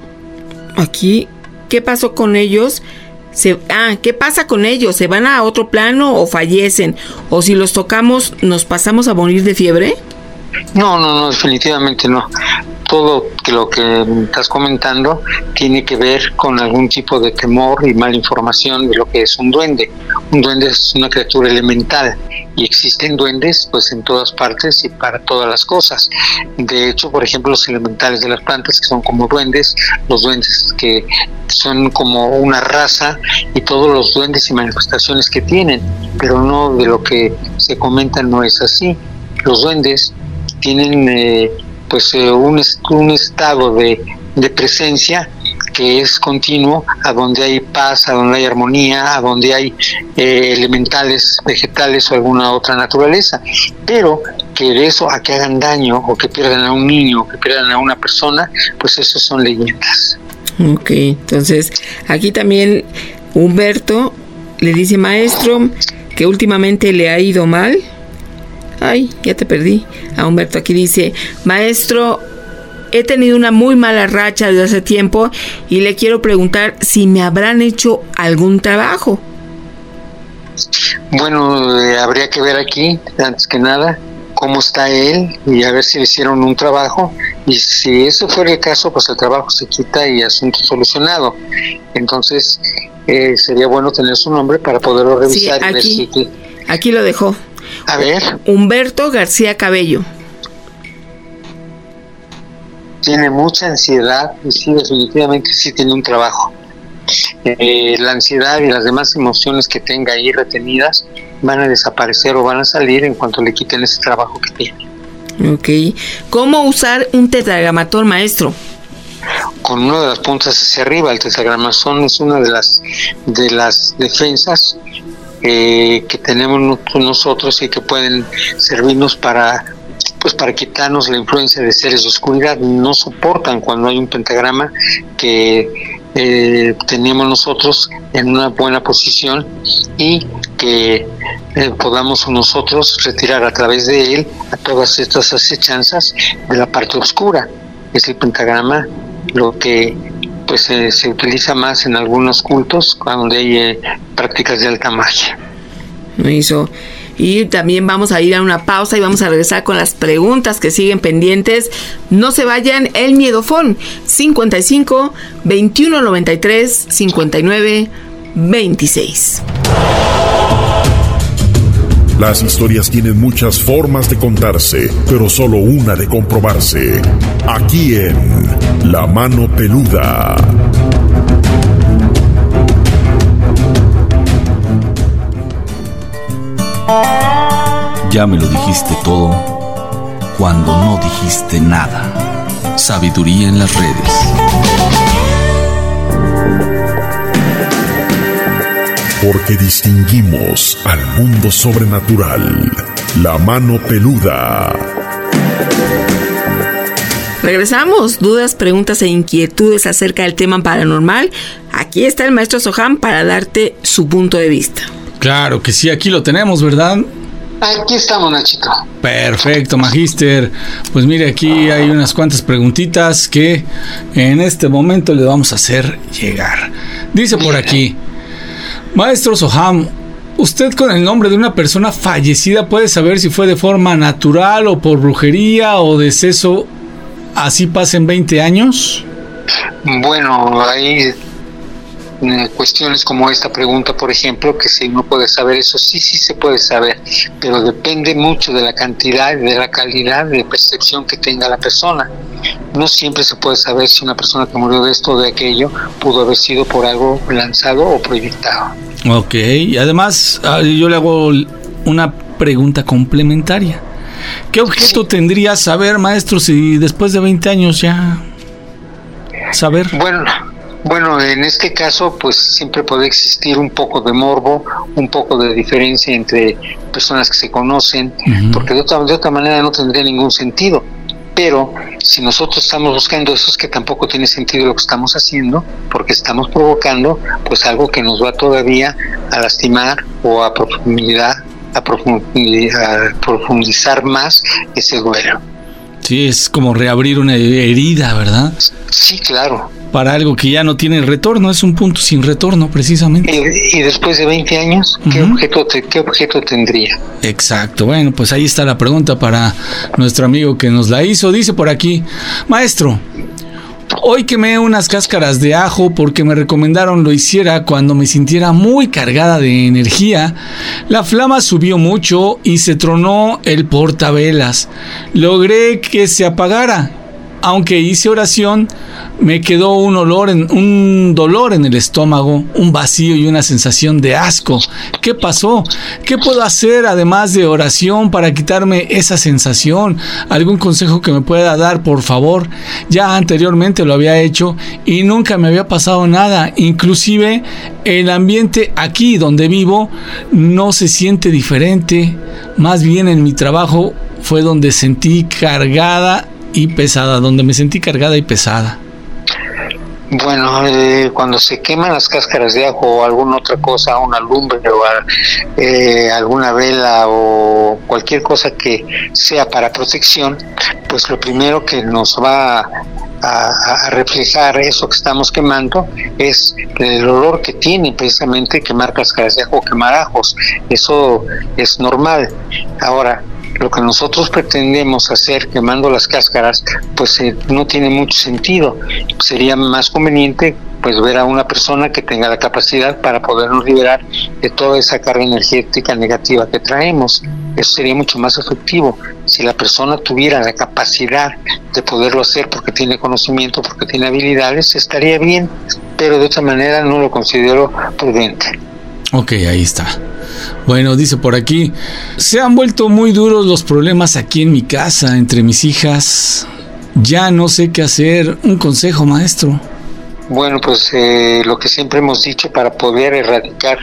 S8: aquí? ¿Qué pasó con ellos? Se, ah, ¿qué pasa con ellos? ¿Se van a otro plano o fallecen? ¿O si los tocamos, nos pasamos a morir de fiebre?
S5: No, no, no, definitivamente no. Todo lo que estás comentando tiene que ver con algún tipo de temor y mala información de lo que es un duende. Un duende es una criatura elemental y existen duendes pues en todas partes y para todas las cosas. De hecho, por ejemplo, los elementales de las plantas, que son como duendes, los duendes que son como una raza, y todos los duendes y manifestaciones que tienen, pero no de lo que se comenta, no es así. Los duendes tienen eh, pues eh, un, un estado de, de presencia que es continuo, a donde hay paz, a donde hay armonía, a donde hay eh, elementales vegetales o alguna otra naturaleza, pero que de eso a que hagan daño o que pierdan a un niño o que pierdan a una persona, pues eso son leyendas.
S8: Ok, entonces aquí también Humberto le dice, maestro, que últimamente le ha ido mal. Ay, ya te perdí. A Humberto aquí dice, maestro, he tenido una muy mala racha desde hace tiempo y le quiero preguntar si me habrán hecho algún trabajo.
S5: Bueno, eh, habría que ver aquí, antes que nada, cómo está él y a ver si le hicieron un trabajo, y si eso fuera el caso, pues el trabajo se quita y asunto solucionado. Entonces eh, sería bueno tener su nombre para poderlo revisar.
S8: Sí, aquí,
S5: y ver si...
S8: aquí lo dejó.
S5: A ver.
S8: Humberto García Cabello.
S5: Tiene mucha ansiedad y sí, definitivamente sí tiene un trabajo. Eh, la ansiedad y las demás emociones que tenga ahí retenidas van a desaparecer o van a salir en cuanto le quiten ese trabajo que tiene.
S8: Ok. ¿Cómo usar un tetragramatón, maestro?
S5: Con una de las puntas hacia arriba. El tetragramatón es una de las de las defensas eh, que tenemos nosotros y que pueden servirnos para pues para quitarnos la influencia de seres de oscuridad. No soportan cuando hay un pentagrama que eh, tenemos nosotros en una buena posición y que eh, podamos nosotros retirar a través de él a todas estas acechanzas de la parte oscura. Es el pentagrama lo que pues eh, se utiliza más en algunos cultos donde hay eh, prácticas de alta magia.
S8: Eso. Y también vamos a ir a una pausa y vamos a regresar con las preguntas que siguen pendientes. No se vayan, el miedofón cincuenta y cinco, veintiuno noventa y tres, cincuenta y nueve, veintiséis.
S15: Las historias tienen muchas formas de contarse, pero solo una de comprobarse. Aquí en La Mano Peluda.
S13: Ya me lo dijiste todo cuando no dijiste nada. Sabiduría en las redes.
S15: Porque distinguimos al mundo sobrenatural. La Mano Peluda.
S8: Regresamos. Dudas, preguntas e inquietudes acerca del tema paranormal. Aquí está el maestro Soham para darte su punto de vista.
S9: Claro que sí, aquí lo tenemos, ¿verdad?
S5: Aquí estamos, Nachito.
S9: Perfecto, Magíster. Pues mire, aquí hay unas cuantas preguntitas que en este momento le vamos a hacer llegar. Dice por aquí: Maestro Soham, ¿usted con el nombre de una persona fallecida puede saber si fue de forma natural o por brujería o deceso, así pasen veinte años?
S5: Bueno, hay eh, cuestiones como esta pregunta, por ejemplo, que si uno puede saber eso, sí, sí se puede saber, pero depende mucho de la cantidad, de la calidad de percepción que tenga la persona. No siempre se puede saber si una persona que murió de esto o de aquello pudo haber sido por algo lanzado o proyectado.
S9: Ok, y además yo le hago una pregunta complementaria. ¿Qué objeto sí. tendría saber, maestro, si después de veinte años ya saber?
S5: Bueno, bueno, en este caso, pues siempre puede existir un poco de morbo, un poco de diferencia entre personas que se conocen, uh-huh. porque de otra, de otra manera no tendría ningún sentido. Pero si nosotros estamos buscando eso, es que tampoco tiene sentido lo que estamos haciendo, porque estamos provocando pues algo que nos va todavía a lastimar o a profundidad, a profundizar, a profundizar más ese duelo.
S9: Sí, es como reabrir una herida, ¿verdad?
S5: Sí, claro.
S9: Para algo que ya no tiene retorno, es un punto sin retorno, precisamente.
S5: Y, y después de veinte años, ¿qué, uh-huh. objeto te, ¿qué objeto tendría?
S9: Exacto, bueno, pues ahí está la pregunta para nuestro amigo que nos la hizo. Dice por aquí: Maestro, hoy quemé unas cáscaras de ajo porque me recomendaron lo hiciera cuando me sintiera muy cargada de energía. La flama subió mucho y se tronó el portavelas. Logré que se apagara. Aunque hice oración, me quedó un olor, en, un dolor en el estómago, un vacío y una sensación de asco. ¿Qué pasó? ¿Qué puedo hacer además de oración para quitarme esa sensación? ¿Algún consejo que me pueda dar, por favor? Ya anteriormente lo había hecho y nunca me había pasado nada. Inclusive el ambiente aquí donde vivo no se siente diferente. Más bien en mi trabajo fue donde sentí cargada y pesada, donde me sentí cargada y pesada.
S5: Bueno, eh, cuando se queman las cáscaras de ajo o alguna otra cosa, una lumbre o eh, alguna vela o cualquier cosa que sea para protección, pues lo primero que nos va a, a, a reflejar eso que estamos quemando es el olor que tiene precisamente quemar cáscaras de ajo o quemar ajos. Eso es normal. Ahora, lo que nosotros pretendemos hacer quemando las cáscaras, pues eh, no tiene mucho sentido. Sería más conveniente pues ver a una persona que tenga la capacidad para podernos liberar de toda esa carga energética negativa que traemos. Eso sería mucho más efectivo. Si la persona tuviera la capacidad de poderlo hacer porque tiene conocimiento, porque tiene habilidades, estaría bien, pero de otra manera no lo considero prudente.
S9: Ok, ahí está. Bueno, dice por aquí: se han vuelto muy duros los problemas aquí en mi casa, entre mis hijas. Ya no sé qué hacer. Un consejo, maestro.
S5: Bueno, pues eh, lo que siempre hemos dicho, para poder erradicar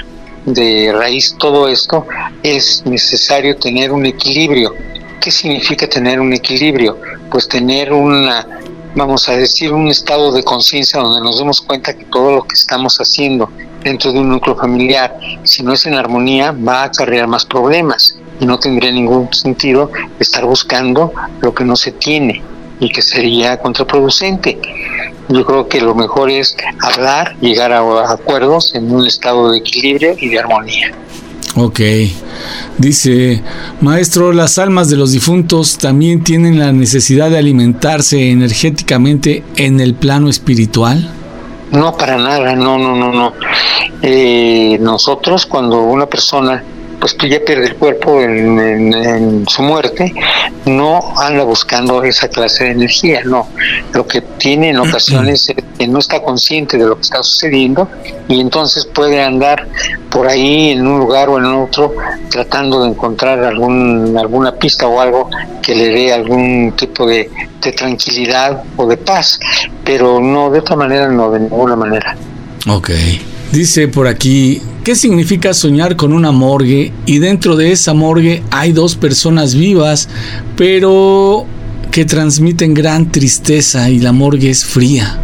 S5: de raíz todo esto, es necesario tener un equilibrio. ¿Qué significa tener un equilibrio? Pues tener una, vamos a decir, un estado de conciencia donde nos demos cuenta que todo lo que estamos haciendo dentro de un núcleo familiar, si no es en armonía, va a acarrear más problemas y no tendría ningún sentido estar buscando lo que no se tiene y que sería contraproducente. Yo creo que lo mejor es hablar, llegar a acuerdos en un estado de equilibrio y de armonía.
S9: Ok. Dice, maestro, ¿las almas de los difuntos también tienen la necesidad de alimentarse energéticamente en el plano espiritual?
S5: No, para nada, no, no, no, no. Eh, nosotros, cuando una persona pues ya pierde el cuerpo en, en, en su muerte, no anda buscando esa clase de energía, no. Lo que tiene en ocasiones es que no está consciente de lo que está sucediendo y entonces puede andar por ahí en un lugar o en otro tratando de encontrar algún alguna pista o algo que le dé algún tipo de, de tranquilidad o de paz, pero no, de otra manera no, de ninguna manera.
S9: Ok. Dice por aquí, ¿qué significa soñar con una morgue? Y dentro de esa morgue hay dos personas vivas, pero que transmiten gran tristeza y la morgue es fría.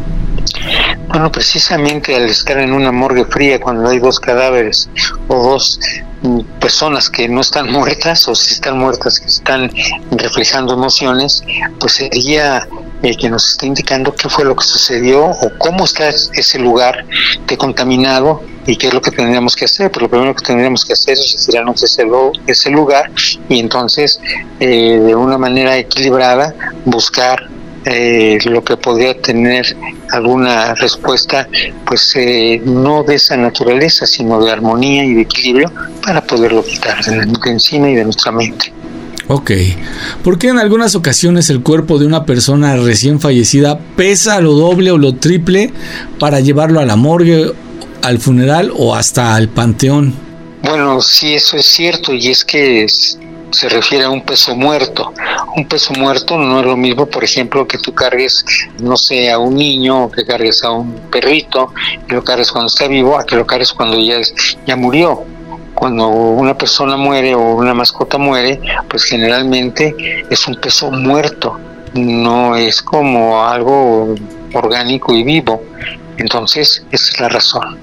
S5: Bueno, precisamente al estar en una morgue fría, cuando hay dos cadáveres o dos mm, personas que no están muertas, o si están muertas que están reflejando emociones, pues sería el que nos está indicando qué fue lo que sucedió o cómo está ese lugar de contaminado y qué es lo que tendríamos que hacer. Pues lo primero que tendríamos que hacer es retirarnos de ese, ese lugar y entonces eh, de una manera equilibrada buscar eh, lo que podría tener alguna respuesta, pues eh, no de esa naturaleza, sino de armonía y de equilibrio para poderlo quitar de, de encima y de nuestra mente.
S9: Ok. ¿Por qué en algunas ocasiones el cuerpo de una persona recién fallecida pesa lo doble o lo triple para llevarlo a la morgue, al funeral o hasta al panteón?
S5: Bueno, sí, eso es cierto, y es que es, se refiere a un peso muerto. Un peso muerto no es lo mismo, por ejemplo, que tú cargues, no sé, a un niño, o que cargues a un perrito, que lo cargues cuando está vivo, a que lo cargues cuando ya, es, ya murió. Cuando una persona muere o una mascota muere, pues generalmente es un peso muerto, no es como algo orgánico y vivo. Entonces, esa es la razón.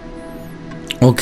S9: Ok.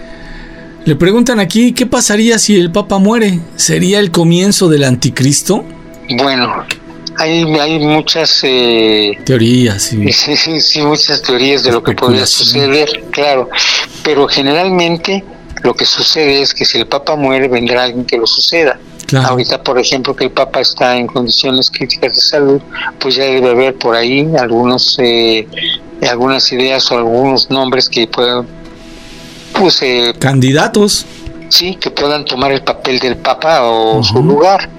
S9: Le preguntan aquí, ¿qué pasaría si el Papa muere? ¿Sería el comienzo del anticristo?
S5: Bueno, hay, hay muchas eh,
S9: teorías, sí.
S5: Sí, sí, sí, muchas teorías de lo que podría suceder, claro, pero generalmente lo que sucede es que si el Papa muere, vendrá alguien que lo suceda. Claro. Ahorita, por ejemplo, que el Papa está en condiciones críticas de salud, pues ya debe haber por ahí algunos eh, algunas ideas o algunos nombres que puedan, pues, eh,
S9: candidatos.
S5: Sí, que puedan tomar el papel del Papa o uh-huh. su lugar.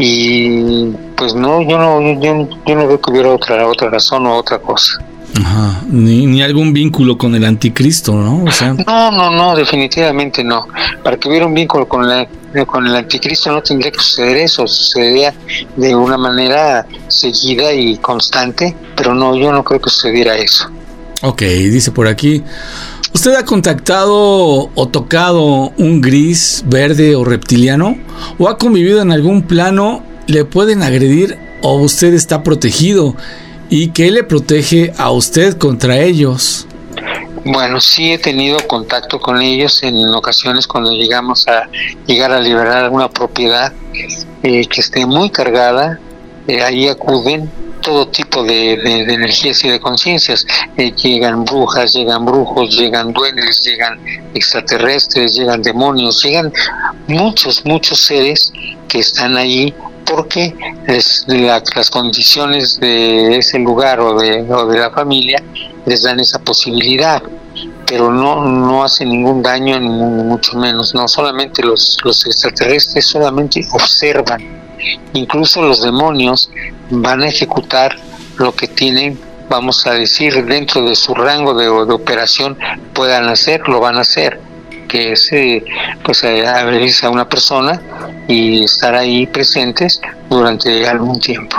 S5: Y pues no, yo no, yo, yo no veo que hubiera otra otra razón o otra cosa.
S9: Ajá. Ni, ni algún vínculo con el anticristo, ¿no? O sea...
S5: No, no, no, definitivamente no. Para que hubiera un vínculo con, la, con el anticristo no tendría que suceder eso, sucedería de una manera seguida y constante, pero no, yo no creo que sucediera eso.
S9: Ok, dice por aquí, ¿usted ha contactado o tocado un gris, verde o reptiliano? ¿O ha convivido en algún plano? ¿Le pueden agredir o usted está protegido? ¿Y qué le protege a usted contra ellos?
S5: Bueno, sí he tenido contacto con ellos en ocasiones cuando llegamos a llegar a liberar alguna propiedad eh, que esté muy cargada. Eh, ahí acuden todo tipo de, de, de energías y de conciencias. Eh, llegan brujas, llegan brujos, llegan duendes, llegan extraterrestres, llegan demonios, llegan muchos, muchos seres que están ahí porque es la, las condiciones de ese lugar o de, o de la familia les dan esa posibilidad, pero no no hace ningún daño, ni mucho menos. No solamente los, los extraterrestres solamente observan, incluso los demonios van a ejecutar lo que tienen, vamos a decir, dentro de su rango de, de operación puedan hacer, lo van a hacer, que es eh, pues eh, abrirse a una persona y estar ahí presentes durante algún tiempo.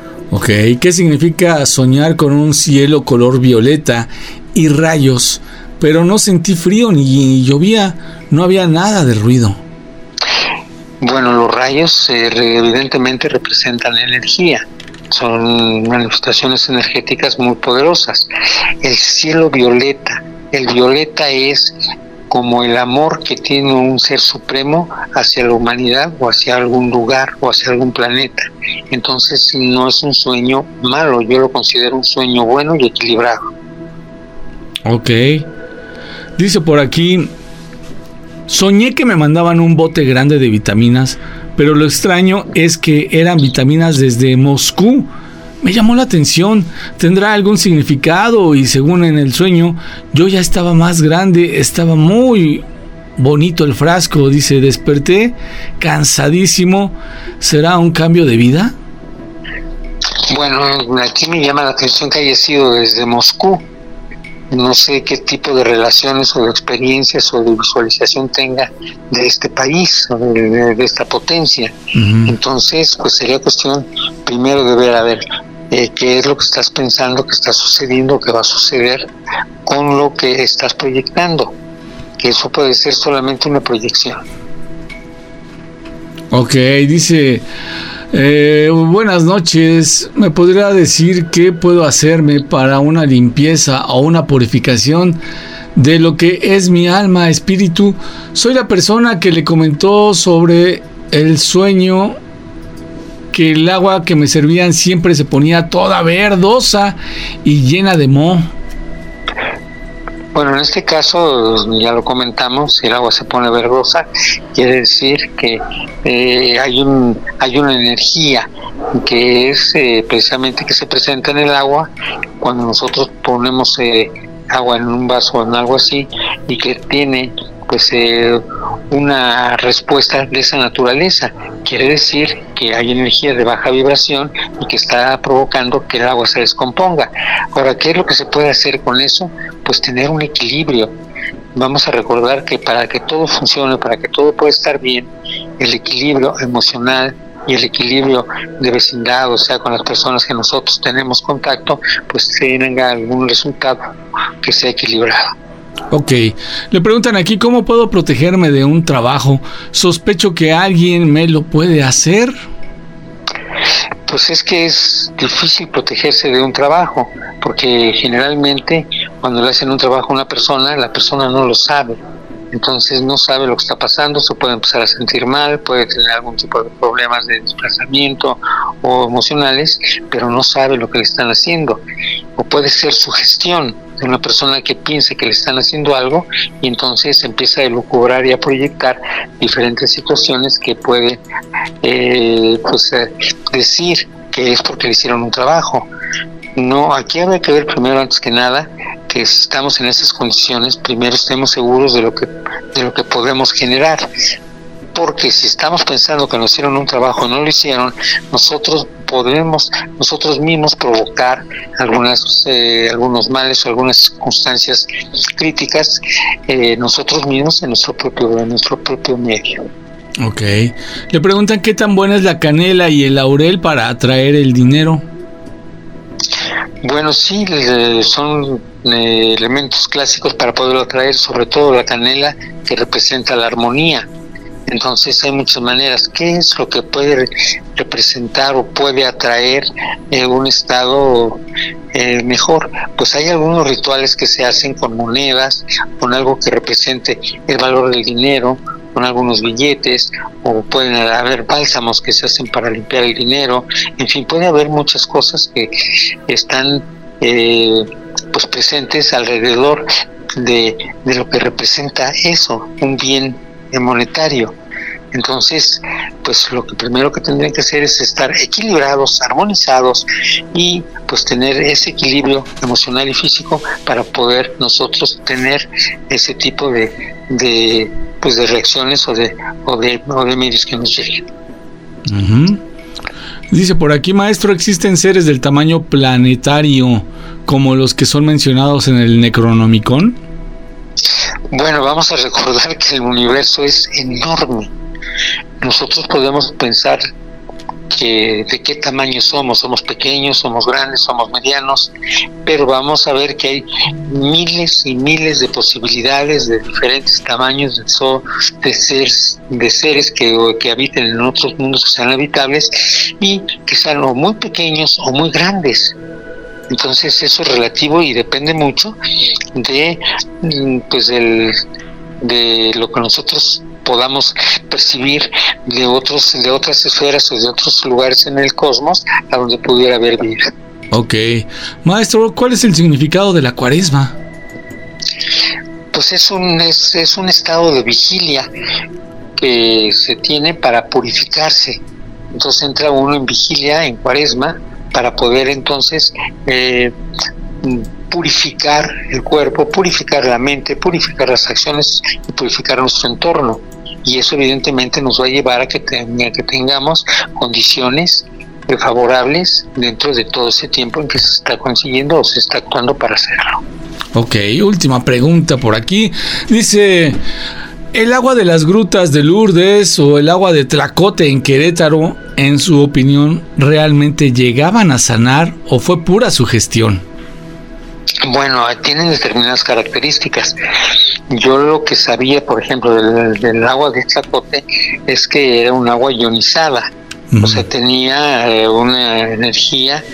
S9: Ok, ¿qué significa soñar con un cielo color violeta y rayos pero no sentí frío ni llovía, no había nada de ruido.
S5: Bueno, los rayos eh, evidentemente representan energía, son manifestaciones energéticas muy poderosas. El cielo violeta, el violeta es como el amor que tiene un ser supremo hacia la humanidad o hacia algún lugar o hacia algún planeta. Entonces no es un sueño malo, yo lo considero un sueño bueno y equilibrado.
S9: Ok. Dice por aquí, soñé que me mandaban un bote grande de vitaminas, pero lo extraño es que eran vitaminas desde Moscú. Me llamó la atención, ¿tendrá algún significado? Y según en el sueño, yo ya estaba más grande, estaba muy bonito el frasco. Dice, desperté cansadísimo, ¿será un cambio de vida?
S5: Bueno, aquí me llama la atención que haya sido desde Moscú. No sé qué tipo de relaciones o de experiencias o de visualización tenga de este país o de, de, de esta potencia. Uh-huh. Entonces, pues sería cuestión primero de ver, a ver, eh, qué es lo que estás pensando, qué está sucediendo, qué va a suceder con lo que estás proyectando. Que eso puede ser solamente una proyección.
S9: Ok, dice... Eh, buenas noches, ¿me podría decir qué puedo hacerme para una limpieza o una purificación de lo que es mi alma, espíritu? Soy la persona que le comentó sobre el sueño que el agua que me servían siempre se ponía toda verdosa y llena de moho.
S5: Bueno, en este caso, ya lo comentamos, si el agua se pone verdosa, quiere decir que eh, hay un hay una energía que es eh, precisamente que se presenta en el agua cuando nosotros ponemos eh, agua en un vaso o en algo así, y que tiene pues eh, una respuesta de esa naturaleza. Quiere decir que hay energía de baja vibración y que está provocando que el agua se descomponga. Ahora, ¿qué es lo que se puede hacer con eso? Pues tener un equilibrio. Vamos a recordar que para que todo funcione, para que todo pueda estar bien, el equilibrio emocional y el equilibrio de vecindad, o sea, con las personas que nosotros tenemos contacto, pues tenga algún resultado que sea equilibrado.
S9: Ok, le preguntan aquí, ¿cómo puedo protegerme de un trabajo? Sospecho que alguien me lo puede hacer.
S5: Pues es que es difícil protegerse de un trabajo, porque generalmente cuando le hacen un trabajo a una persona, la persona no lo sabe. Entonces no sabe lo que está pasando, se puede empezar a sentir mal, puede tener algún tipo de problemas de desplazamiento o emocionales, pero no sabe lo que le están haciendo. O puede ser sugestión de una persona que piense que le están haciendo algo y entonces empieza a elucubrar y a proyectar diferentes situaciones que puede eh, pues, eh, decir que es porque le hicieron un trabajo. No, aquí habría que ver primero, antes que nada, que si estamos en esas condiciones, primero estemos seguros de lo que de lo que podemos generar, porque si estamos pensando que nos hicieron un trabajo y no lo hicieron, nosotros podemos nosotros mismos provocar algunas eh, algunos males o algunas circunstancias críticas eh, nosotros mismos en nuestro propio en nuestro propio medio.
S9: Ok. Le preguntan qué tan buena es la canela y el laurel para atraer el dinero.
S5: Bueno, sí, son eh, elementos clásicos para poderlo atraer, sobre todo la canela, que representa la armonía. Entonces hay muchas maneras. ¿Qué es lo que puede representar o puede atraer eh, un estado eh, mejor? Pues hay algunos rituales que se hacen con monedas, con algo que represente el valor del dinero, con algunos billetes, o pueden haber bálsamos que se hacen para limpiar el dinero. En fin, puede haber muchas cosas que están eh, pues presentes alrededor de, de lo que representa eso, un bien monetario. Entonces, pues lo que primero que tendrían que hacer es estar equilibrados, armonizados y pues tener ese equilibrio emocional y físico para poder nosotros tener ese tipo de, de pues de reacciones o de o de, o de medios que nos lleguen.
S9: Uh-huh. Dice por aquí, maestro, ¿existen seres del tamaño planetario como los que son mencionados en el Necronomicon?
S5: Bueno, vamos a recordar que el universo es enorme. Nosotros podemos pensar que de qué tamaño somos, somos pequeños, somos grandes, somos medianos, pero vamos a ver que hay miles y miles de posibilidades de diferentes tamaños de, so, de seres, de seres que, que habiten en otros mundos que sean habitables y que sean o muy pequeños o muy grandes. Entonces eso es relativo y depende mucho de pues el, de lo que nosotros podamos percibir de otros de otras esferas o de otros lugares en el cosmos a donde pudiera haber vida.
S9: Ok. Maestro, ¿cuál es el significado de la Cuaresma?
S5: Pues es un es, es un estado de vigilia que se tiene para purificarse. Entonces entra uno en vigilia, en Cuaresma, para poder entonces eh, purificar el cuerpo, purificar la mente, purificar las acciones y purificar nuestro entorno. Y eso evidentemente nos va a llevar a que, te, a que tengamos condiciones favorables dentro de todo ese tiempo en que se está consiguiendo o se está actuando para hacerlo.
S9: Ok, última pregunta por aquí. Dice, ¿el agua de las grutas de Lourdes o el agua de Tlacote en Querétaro, en su opinión, realmente llegaban a sanar o fue pura sugestión?
S5: Bueno, tienen determinadas características. Yo lo que sabía, por ejemplo, del, del agua de Tlacote es que era un agua ionizada. O sea, tenía eh, una energía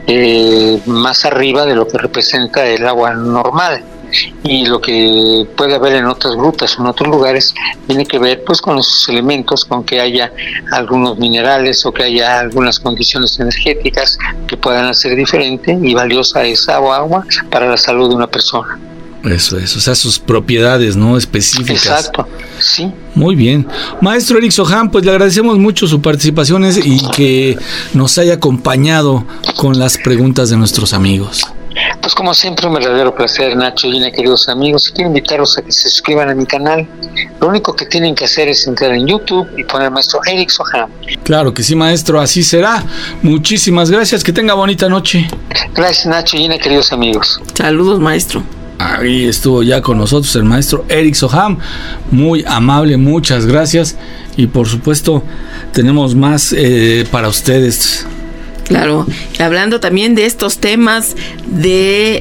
S5: eh, más arriba de lo que representa el agua normal. Y lo que puede haber en otras grutas o en otros lugares tiene que ver pues con los elementos, con que haya algunos minerales o que haya algunas condiciones energéticas que puedan hacer diferente y valiosa esa agua para la salud de una persona.
S9: Eso es, o sea, sus propiedades, ¿no? Específicas.
S5: Exacto, sí.
S9: Muy bien. Maestro Eric Soham, pues le agradecemos mucho su participación y que nos haya acompañado con las preguntas de nuestros amigos.
S5: Pues como siempre, un verdadero placer, Nacho, Gina, queridos amigos. Quiero invitarlos a que se suscriban a mi canal. Lo único que tienen que hacer es entrar en YouTube y poner maestro Eric Soham.
S9: Claro que sí, maestro, así será. Muchísimas gracias, que tenga bonita noche.
S5: Gracias, Nacho, Gina, queridos amigos.
S8: Saludos, maestro.
S9: Ahí estuvo ya con nosotros el maestro Eric Soham, muy amable, muchas gracias. Y por supuesto, tenemos más eh, para ustedes.
S8: Claro, hablando también de estos temas de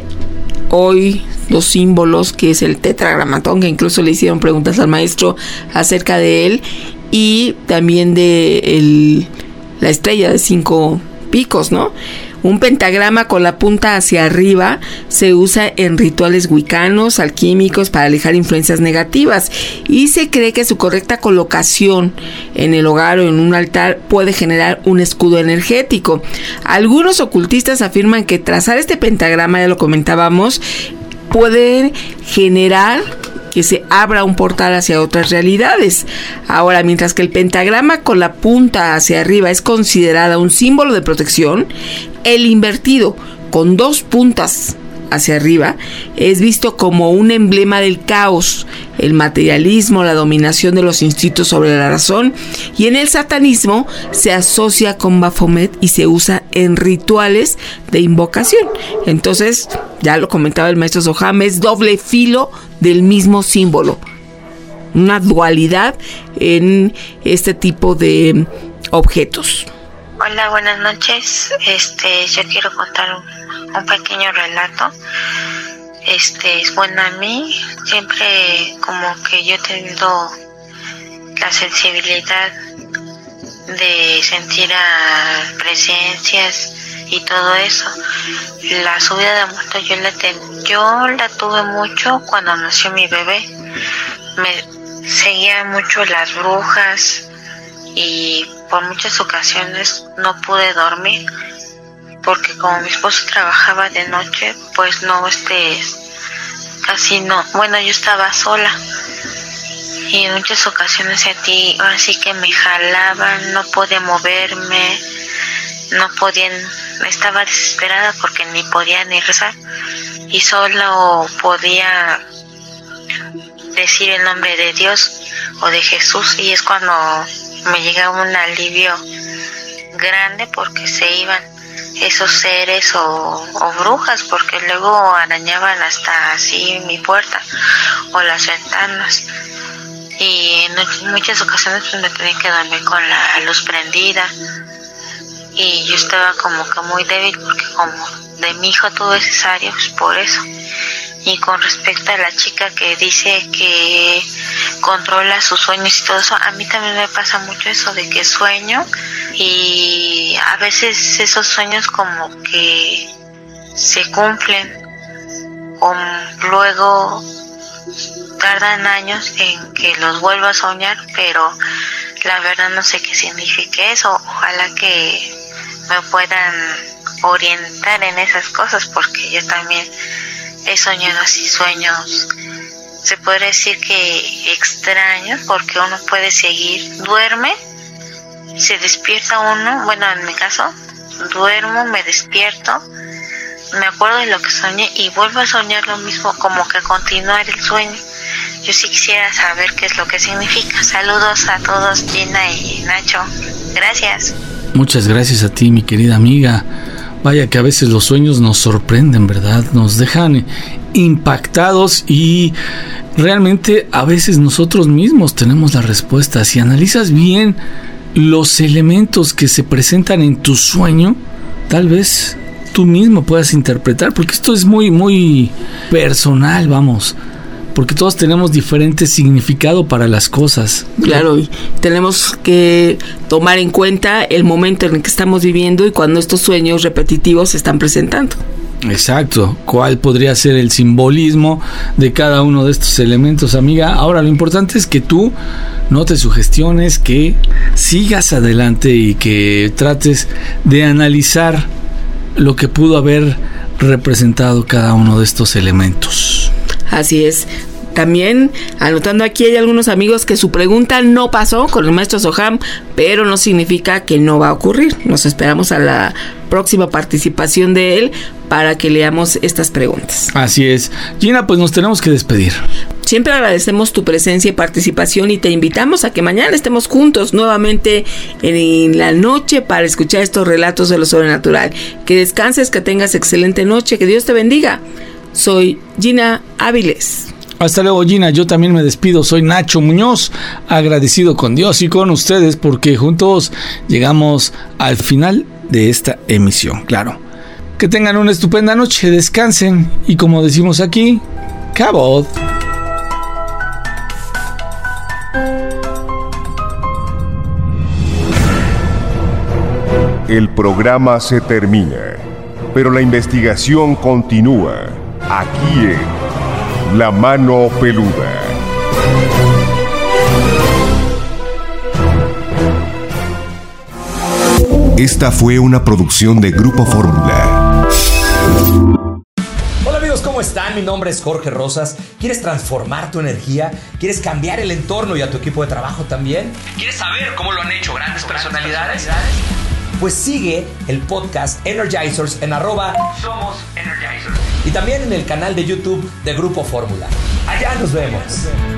S8: hoy, los símbolos, que es el tetragramatón, que incluso le hicieron preguntas al maestro acerca de él, y también de el, la estrella de cinco picos, ¿no? Un pentagrama con la punta hacia arriba se usa en rituales wicanos, alquímicos, para alejar influencias negativas, y se cree que su correcta colocación en el hogar o en un altar puede generar un escudo energético. Algunos ocultistas afirman que trazar este pentagrama, ya lo comentábamos, puede generar que se abra un portal hacia otras realidades. Ahora, mientras que el pentagrama con la punta hacia arriba es considerada un símbolo de protección, el invertido con dos puntas hacia arriba es visto como un emblema del caos, el materialismo, la dominación de los instintos sobre la razón, y en el satanismo se asocia con Baphomet y se usa en rituales de invocación. Entonces, ya lo comentaba el maestro Soham, es doble filo del mismo símbolo, una dualidad en este tipo de objetos.
S6: Hola, buenas noches. Este, yo quiero contar un, un pequeño relato. Este, bueno, a mí siempre como que yo he tenido la sensibilidad de sentir a presencias y todo eso. La subida de muertos yo la ten, yo la tuve mucho cuando nació mi bebé. Me seguían mucho las brujas y por muchas ocasiones no pude dormir porque como mi esposo trabajaba de noche, pues no, este, casi no, bueno, yo estaba sola y en muchas ocasiones sentí, así que me jalaban, no podía moverme, no podían, estaba desesperada porque ni podía ni rezar y solo podía decir el nombre de Dios o de Jesús, y es cuando me llegaba un alivio grande porque se iban esos seres o, o brujas, porque luego arañaban hasta así mi puerta o las ventanas, y en muchas ocasiones pues me tenía que dormir con la luz prendida y yo estaba como que muy débil porque como de mi hijo tuve cesárea, pues por eso. Y con respecto a la chica que dice que controla sus sueños y todo eso, a mí también me pasa mucho eso de que sueño y a veces esos sueños como que se cumplen o luego tardan años en que los vuelva a soñar, pero la verdad no sé qué significa eso. Ojalá que me puedan orientar en esas cosas porque yo también he soñado así sueños, se podría decir que extraños, porque uno puede seguir, duerme, se despierta uno, bueno en mi caso, duermo, me despierto, me acuerdo de lo que soñé y vuelvo a soñar lo mismo, como que continuar el sueño. Yo sí quisiera saber qué es lo que significa. Saludos a todos, Gina y Nacho. Gracias.
S9: Muchas gracias a ti, mi querida amiga. Vaya que a veces los sueños nos sorprenden, ¿verdad? Nos dejan impactados y realmente a veces nosotros mismos tenemos la respuesta. Si analizas bien los elementos que se presentan en tu sueño, tal vez tú mismo puedas interpretar, porque esto es muy, muy personal, vamos. Porque todos tenemos diferente significado para las cosas.
S8: Claro, y tenemos que tomar en cuenta el momento en el que estamos viviendo y cuando estos sueños repetitivos se están presentando.
S9: Exacto, ¿cuál podría ser el simbolismo de cada uno de estos elementos, amiga? Ahora, lo importante es que tú no te sugestiones, que sigas adelante y que trates de analizar lo que pudo haber representado cada uno de estos elementos.
S8: Así es. También anotando aquí hay algunos amigos que su pregunta no pasó con el maestro Soham, pero no significa que no va a ocurrir. Nos esperamos a la próxima participación de él para que leamos estas preguntas.
S9: Así es. Gina, pues nos tenemos que despedir.
S8: Siempre agradecemos tu presencia y participación y te invitamos a que mañana estemos juntos nuevamente en la noche para escuchar estos relatos de lo sobrenatural. Que descanses, que tengas excelente noche, que Dios te bendiga. Soy Gina Áviles.
S9: Hasta luego, Gina. Yo también me despido. Soy Nacho Muñoz, agradecido con Dios y con ustedes porque juntos llegamos al final de esta emisión. Claro. Que tengan una estupenda noche, descansen y como decimos aquí, cabot.
S3: El programa se termina, pero la investigación continúa aquí en La Mano Peluda. Esta fue una producción de Grupo Fórmula.
S4: Hola amigos, ¿cómo están? Mi nombre es Jorge Rosas. ¿Quieres transformar tu energía? ¿Quieres cambiar el entorno y a tu equipo de trabajo también?
S7: ¿Quieres saber cómo lo han hecho grandes personalidades?
S4: Pues sigue el podcast Energizers en arroba
S7: Somos Energizers.
S4: y también en el canal de YouTube de Grupo Fórmula. Allá nos vemos.